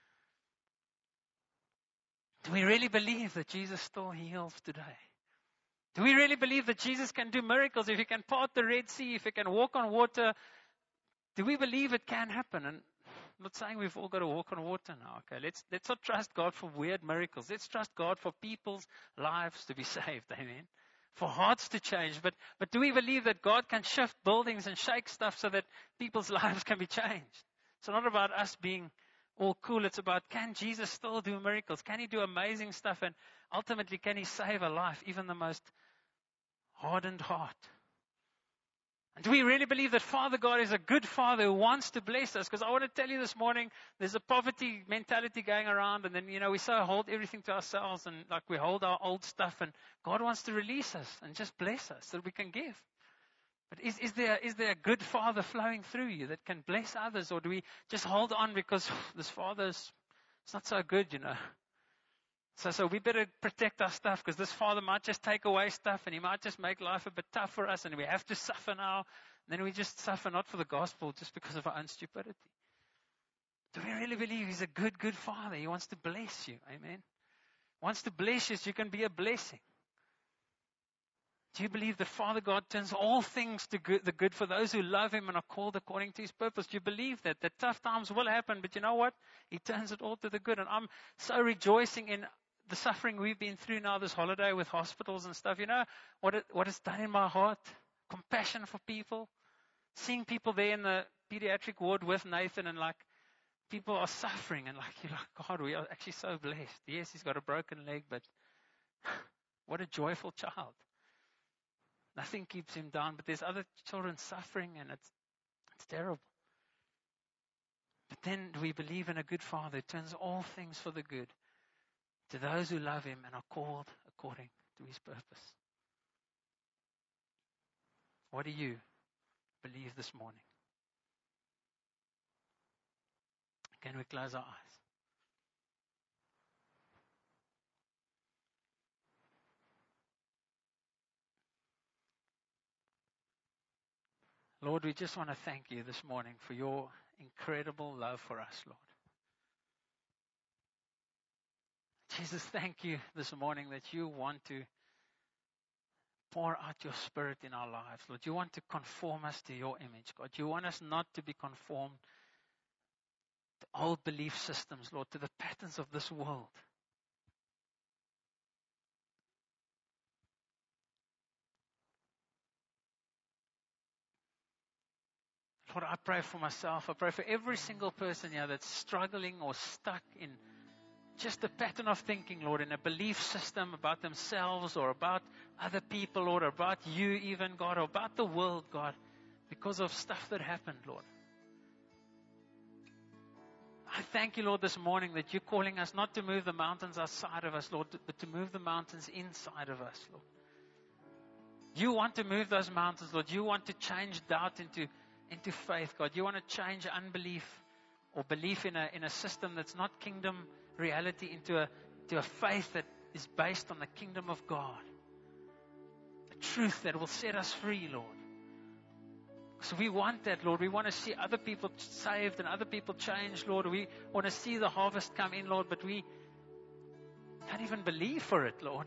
Do we really believe that Jesus still heals today? Do we really believe that Jesus can do miracles? If He can part the Red Sea, if He can walk on water, do we believe it can happen? And I'm not saying we've all got to walk on water now. Okay, let's not trust God for weird miracles. Let's trust God for people's lives to be saved. Amen. For hearts to change. But do we believe that God can shift buildings and shake stuff so that people's lives can be changed? It's not about us being all cool. It's about, can Jesus still do miracles? Can He do amazing stuff? And ultimately, can He save a life, even the most hardened heart? And do we really believe that Father God is a good Father who wants to bless us? Because I want to tell you this morning, there's a poverty mentality going around, and then, we so hold everything to ourselves, and we hold our old stuff, and God wants to release us and just bless us so that we can give. But is there a good Father flowing through you that can bless others? Or do we just hold on because this Father it's not so good, So we better protect our stuff, because this father might just take away stuff and he might just make life a bit tough for us, and we have to suffer now. And then we just suffer not for the gospel, just because of our own stupidity. Do we really believe He's a good, good Father? He wants to bless you. Amen. He wants to bless you so you can be a blessing. Do you believe that Father God turns all things to good, the good for those who love Him and are called according to His purpose? Do you believe that? That tough times will happen, but you know what? He turns it all to the good. And I'm so rejoicing in the suffering we've been through now this holiday with hospitals and stuff. You know what it's done in my heart? Compassion for people. Seeing people there in the pediatric ward with Nathan, and like people are suffering, and like you're like, God, we are actually so blessed. Yes, he's got a broken leg, but what a joyful child. Nothing keeps him down, but there's other children suffering, and it's terrible. But then we believe in a good Father who turns all things for the good to those who love Him and are called according to His purpose. What do you believe this morning? Can we close our eyes? Lord, we just want to thank you this morning for your incredible love for us, Lord. Jesus, thank you this morning that you want to pour out your Spirit in our lives, Lord. You want to conform us to your image, God. You want us not to be conformed to old belief systems, Lord, to the patterns of this world. Lord, I pray for myself. I pray for every single person here that's struggling or stuck in just a pattern of thinking, Lord, in a belief system about themselves or about other people, Lord, or about you even, God, or about the world, God, because of stuff that happened, Lord. I thank you, Lord, this morning that you're calling us not to move the mountains outside of us, Lord, but to move the mountains inside of us, Lord. You want to move those mountains, Lord. You want to change doubt into faith, God. You want to change unbelief or belief in a system that's not kingdom reality into a faith that is based on the kingdom of God. The truth that will set us free, Lord. So we want that, Lord. We want to see other people saved and other people changed, Lord. We want to see the harvest come in, Lord, but we can't even believe for it, Lord.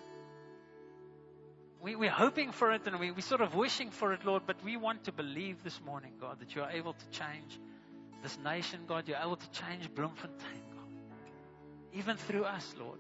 We're hoping for it, and we're sort of wishing for it, Lord, but we want to believe this morning, God, that you are able to change this nation, God. You're able to change Bloemfontein, God. Even through us, Lord.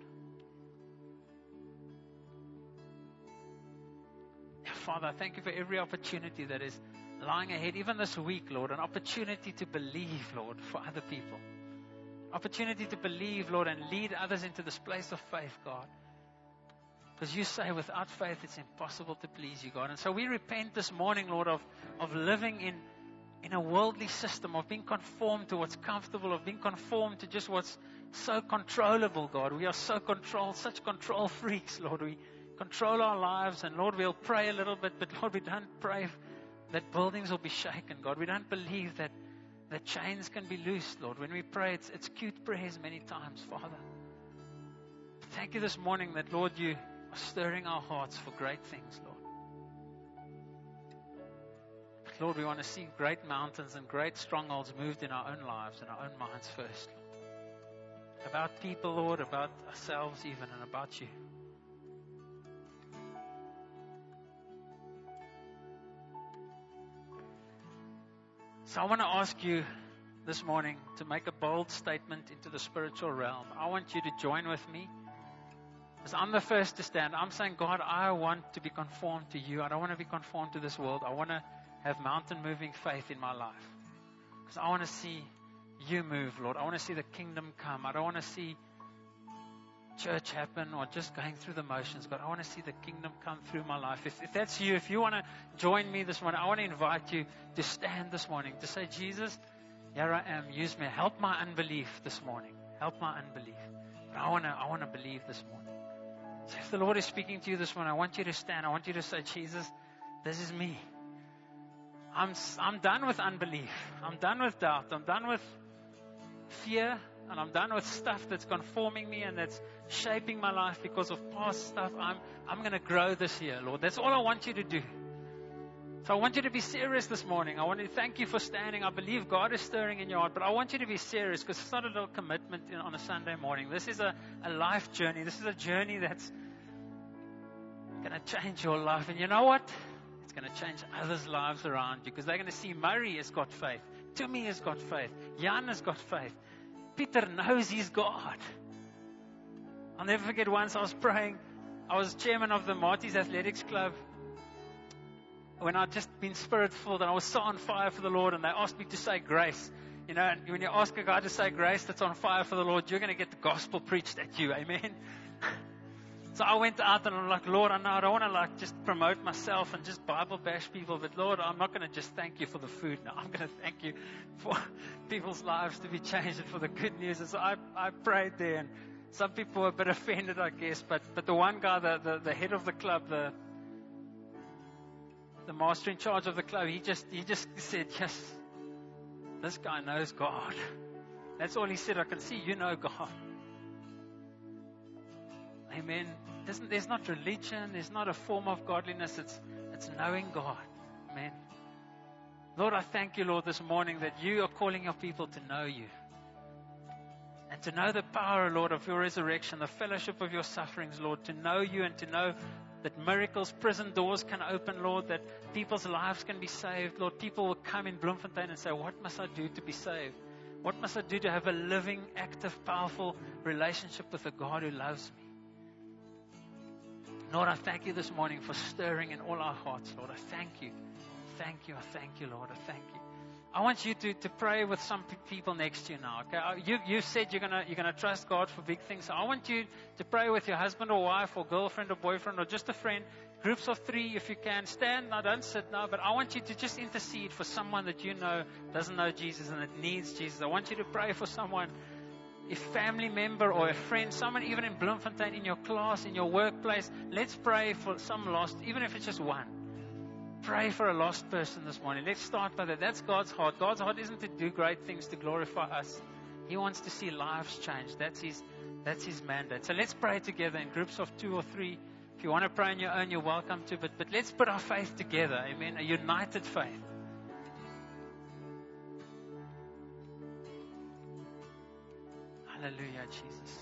Yeah, Father, I thank you for every opportunity that is lying ahead, even this week, Lord, an opportunity to believe, Lord, for other people. Opportunity to believe, Lord, and lead others into this place of faith, God. Because you say without faith it's impossible to please you, God. And so we repent this morning, Lord, of living in a worldly system, of being conformed to what's comfortable, of being conformed to just what's so controllable, God. We are so controlled, such control freaks, Lord. We control our lives, and Lord, we'll pray a little bit, but Lord, we don't pray that buildings will be shaken, God. We don't believe that chains can be loosed, Lord. When we pray, it's cute prayers many times, Father. Thank you this morning that, Lord, you are stirring our hearts for great things, Lord. But Lord, we want to see great mountains and great strongholds moved in our own lives and our own minds first, Lord. About people, Lord, about ourselves even, and about you. So I want to ask you this morning to make a bold statement into the spiritual realm. I want you to join with me. Because I'm the first to stand. I'm saying, God, I want to be conformed to you. I don't want to be conformed to this world. I want to have mountain-moving faith in my life. Because I want to see you move, Lord. I want to see the kingdom come. I don't want to see church happen or just going through the motions, but I want to see the kingdom come through my life. If that's you, if you want to join me this morning, I want to invite you to stand this morning, to say, Jesus, here I am. Use me. Help my unbelief this morning. Help my unbelief. But I want to believe this morning. So if the Lord is speaking to you this morning, I want you to stand. I want you to say, Jesus, this is me. I'm done with unbelief. I'm done with doubt. I'm done with fear. and I'm done with stuff that's conforming me and that's shaping my life because of past stuff. I'm going to grow this year, Lord. That's all I want you to do. So I want you to be serious this morning. I want to thank you for standing. I believe God is stirring in your heart, but I want you to be serious because it's not a little commitment on a Sunday morning. This is a life journey. This is a journey that's going to change your life. And you know what? It's going to change others' lives around you because they're going to see Murray has got faith. Timmy has got faith. Jan has got faith. Peter knows he's God. I'll never forget once I was praying. I was chairman of the Marty's Athletics Club when I'd just been spirit-filled and I was so on fire for the Lord, and they asked me to say grace. You know, and when you ask a guy to say grace that's on fire for the Lord, you're going to get the gospel preached at you. Amen? So I went out and I'm like, Lord, I know I don't want to just promote myself and just Bible bash people, but Lord, I'm not going to just thank you for the food now. I'm going to thank you for people's lives to be changed and for the good news. And so I prayed there, and some people were a bit offended, I guess, but the one guy, the head of the club, the master in charge of the club, he just said, yes, this guy knows God. That's all he said. I can see you know God. Amen. There's not religion. There's not a form of godliness. It's knowing God. Amen. Lord, I thank you, Lord, this morning that you are calling your people to know you. And to know the power, Lord, of your resurrection, the fellowship of your sufferings, Lord, to know you and to know that miracles, prison doors can open, Lord, that people's lives can be saved. Lord, people will come in Bloemfontein and say, what must I do to be saved? What must I do to have a living, active, powerful relationship with a God who loves me? Lord, I thank you this morning for stirring in all our hearts, Lord. I thank you. Thank you. I thank you, Lord. I thank you. I want you to pray with some people next to you now. Okay, you said you're gonna trust God for big things. So I want you to pray with your husband or wife or girlfriend or boyfriend or just a friend. Groups of 3 if you can. Stand now, don't sit now. But I want you to just intercede for someone that you know doesn't know Jesus and that needs Jesus. I want you to pray for someone, a family member or a friend, someone even in Bloemfontein, in your class, in your workplace. Let's pray for some lost, even if it's just one. Pray for a lost person this morning. Let's start by that. That's God's heart. God's heart isn't to do great things to glorify us. He wants to see lives changed. That's his mandate. So let's pray together in groups of 2 or 3. If you want to pray on your own, you're welcome to. But let's put our faith together. Amen. A united faith. Hallelujah, Jesus.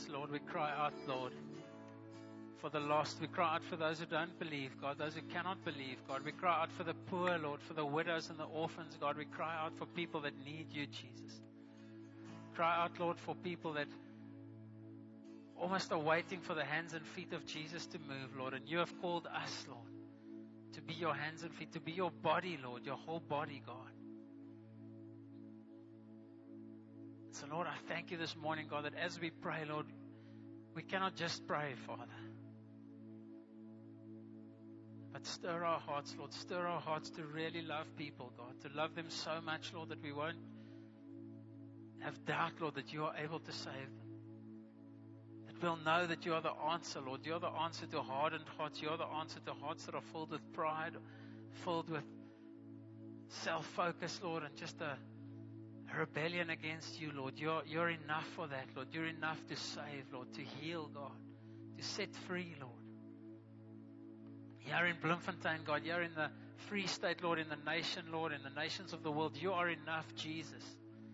Lord. We cry out, Lord, for the lost. We cry out for those who don't believe, God, those who cannot believe, God. We cry out for the poor, Lord, for the widows and the orphans, God. We cry out for people that need you, Jesus. Cry out, Lord, for people that almost are waiting for the hands and feet of Jesus to move, Lord. And you have called us, Lord, to be your hands and feet, to be your body, Lord, your whole body, God. So, Lord, I thank you this morning, God, that as we pray, Lord, we cannot just pray, Father, but stir our hearts, Lord. Stir our hearts to really love people, God, to love them so much, Lord, that we won't have doubt, Lord, that you are able to save them. That we'll know that you are the answer, Lord. You are the answer to hardened hearts. You are the answer to hearts that are filled with pride, filled with self-focus, Lord, and just a rebellion against you, Lord. You're enough for that, Lord. You're enough to save, Lord, to heal, God, to set free, Lord. You're in Bloemfontein, God. You're in the Free State, Lord, in the nation, Lord, in the nations of the world. You are enough, Jesus.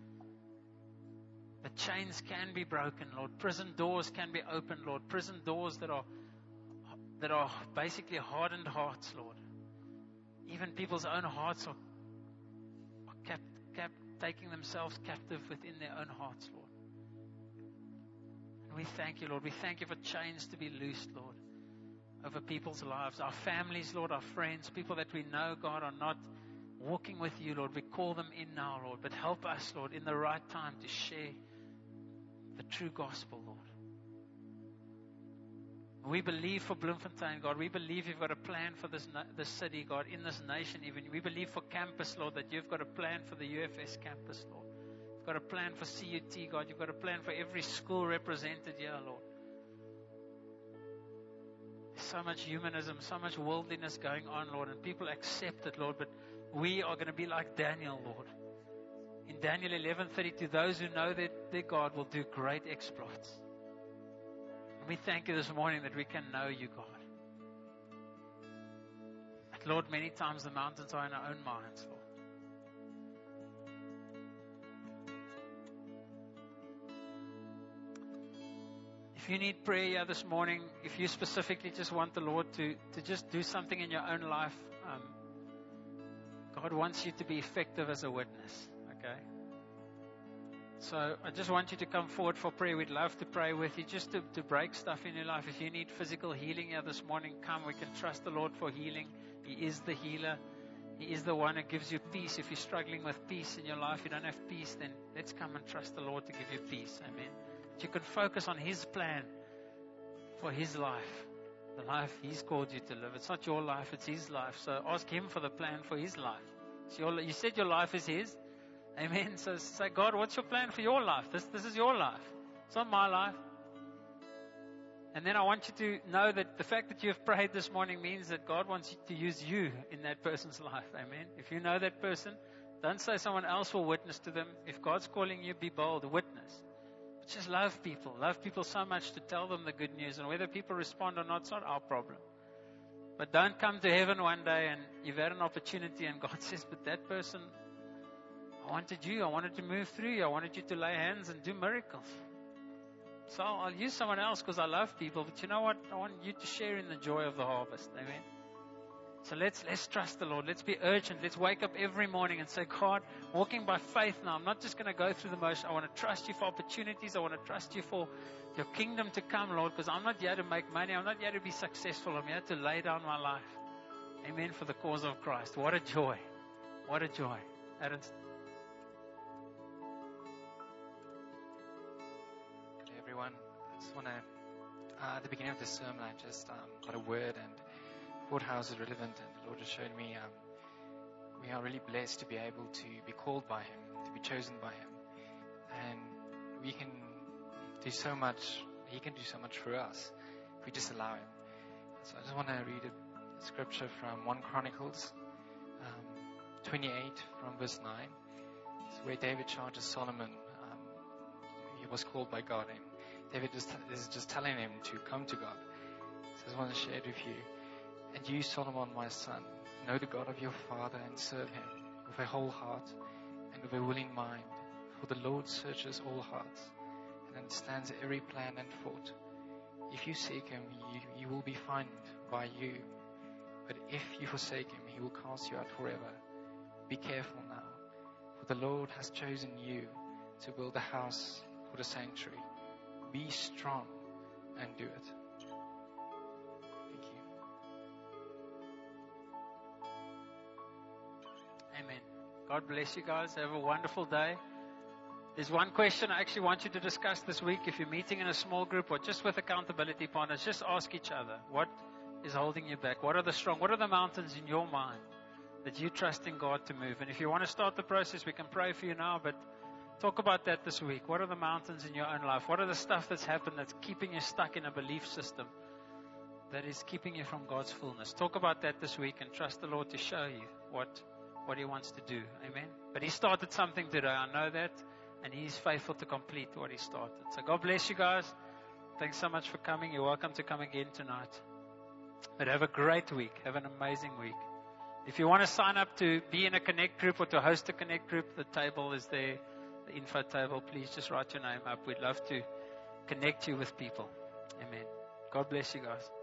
The chains can be broken, Lord. Prison doors can be opened, Lord. Prison doors that are basically hardened hearts, Lord. Even people's own hearts are taking themselves captive within their own hearts, Lord. And we thank you, Lord. We thank you for chains to be loosed, Lord, over people's lives, our families, Lord, our friends, people that we know, God, are not walking with you, Lord. We call them in now, Lord. But help us, Lord, in the right time to share the true gospel, Lord. We believe for Bloemfontein, God. We believe you've got a plan for this city, God, in this nation even. We believe for campus, Lord, that you've got a plan for the UFS campus, Lord. You've got a plan for CUT, God. You've got a plan for every school represented here, Lord. There's so much humanism, so much worldliness going on, Lord, and people accept it, Lord, but we are going to be like Daniel, Lord. In Daniel 11:32, those who know that their God will do great exploits. We thank you this morning that we can know you, God. But Lord, many times the mountains are in our own minds, Lord. If you need prayer here this morning, if you specifically just want the Lord to just do something in your own life, God wants you to be effective as a witness, okay? So I just want you to come forward for prayer. We'd love to pray with you, just to break stuff in your life. If you need physical healing here this morning, come. We can trust the Lord for healing. He is the healer. He is the one who gives you peace. If you're struggling with peace in your life, you don't have peace, then let's come and trust the Lord to give you peace. Amen. But you can focus on His plan for His life, the life He's called you to live. It's not your life, it's His life. So ask Him for the plan for His life. So you said your life is His. Amen. So say, God, what's your plan for your life? This is your life. It's not my life. And then I want you to know that the fact that you have prayed this morning means that God wants to use you in that person's life. Amen. If you know that person, don't say someone else will witness to them. If God's calling you, be bold, witness. But just love people. Love people so much to tell them the good news. And whether people respond or not, it's not our problem. But don't come to heaven one day and you've had an opportunity and God says, but that person, I wanted you. I wanted to move through you. I wanted you to lay hands and do miracles. So I'll use someone else because I love people. But you know what? I want you to share in the joy of the harvest. Amen. So let's trust the Lord. Let's be urgent. Let's wake up every morning and say, God, walking by faith now. I'm not just going to go through the motion. I want to trust you for opportunities. I want to trust you for your kingdom to come, Lord, because I'm not here to make money. I'm not here to be successful. I'm here to lay down my life. Amen. For the cause of Christ. What a joy. What a joy. Aaron's everyone. I just want to, at the beginning of the sermon, I just got a word and thought how is it relevant, and the Lord just showed me we are really blessed to be able to be called by Him, to be chosen by Him, and we can do so much. He can do so much for us if we just allow Him. So I just want to read a scripture from 1 Chronicles 28 from verse 9. It's where David charges Solomon. He was called by God, and David is just telling him to come to God. So I just want to share it with you. And you, Solomon, my son, know the God of your father and serve Him with a whole heart and with a willing mind. For the Lord searches all hearts and and understands every plan and thought. If you seek Him, you will be found by you. But if you forsake Him, He will cast you out forever. Be careful now, for the Lord has chosen you to build a house for the sanctuary. Be strong and do it. Thank you. Amen. God bless you guys. Have a wonderful day. There's one question I actually want you to discuss this week. If you're meeting in a small group or just with accountability partners, just ask each other, what is holding you back? What are the mountains in your mind that you trust in God to move? And if you want to start the process, we can pray for you now, but talk about that this week. What are the mountains in your own life? What are the stuff that's happened that's keeping you stuck in a belief system that is keeping you from God's fullness? Talk about that this week and trust the Lord to show you what He wants to do. Amen. But He started something today. I know that. And He's faithful to complete what He started. So God bless you guys. Thanks so much for coming. You're welcome to come again tonight. But have a great week. Have an amazing week. If you want to sign up to be in a Connect group or to host a Connect group, the table is there, the info table. Please just write your name up. We'd love to connect you with people. Amen. God bless you guys.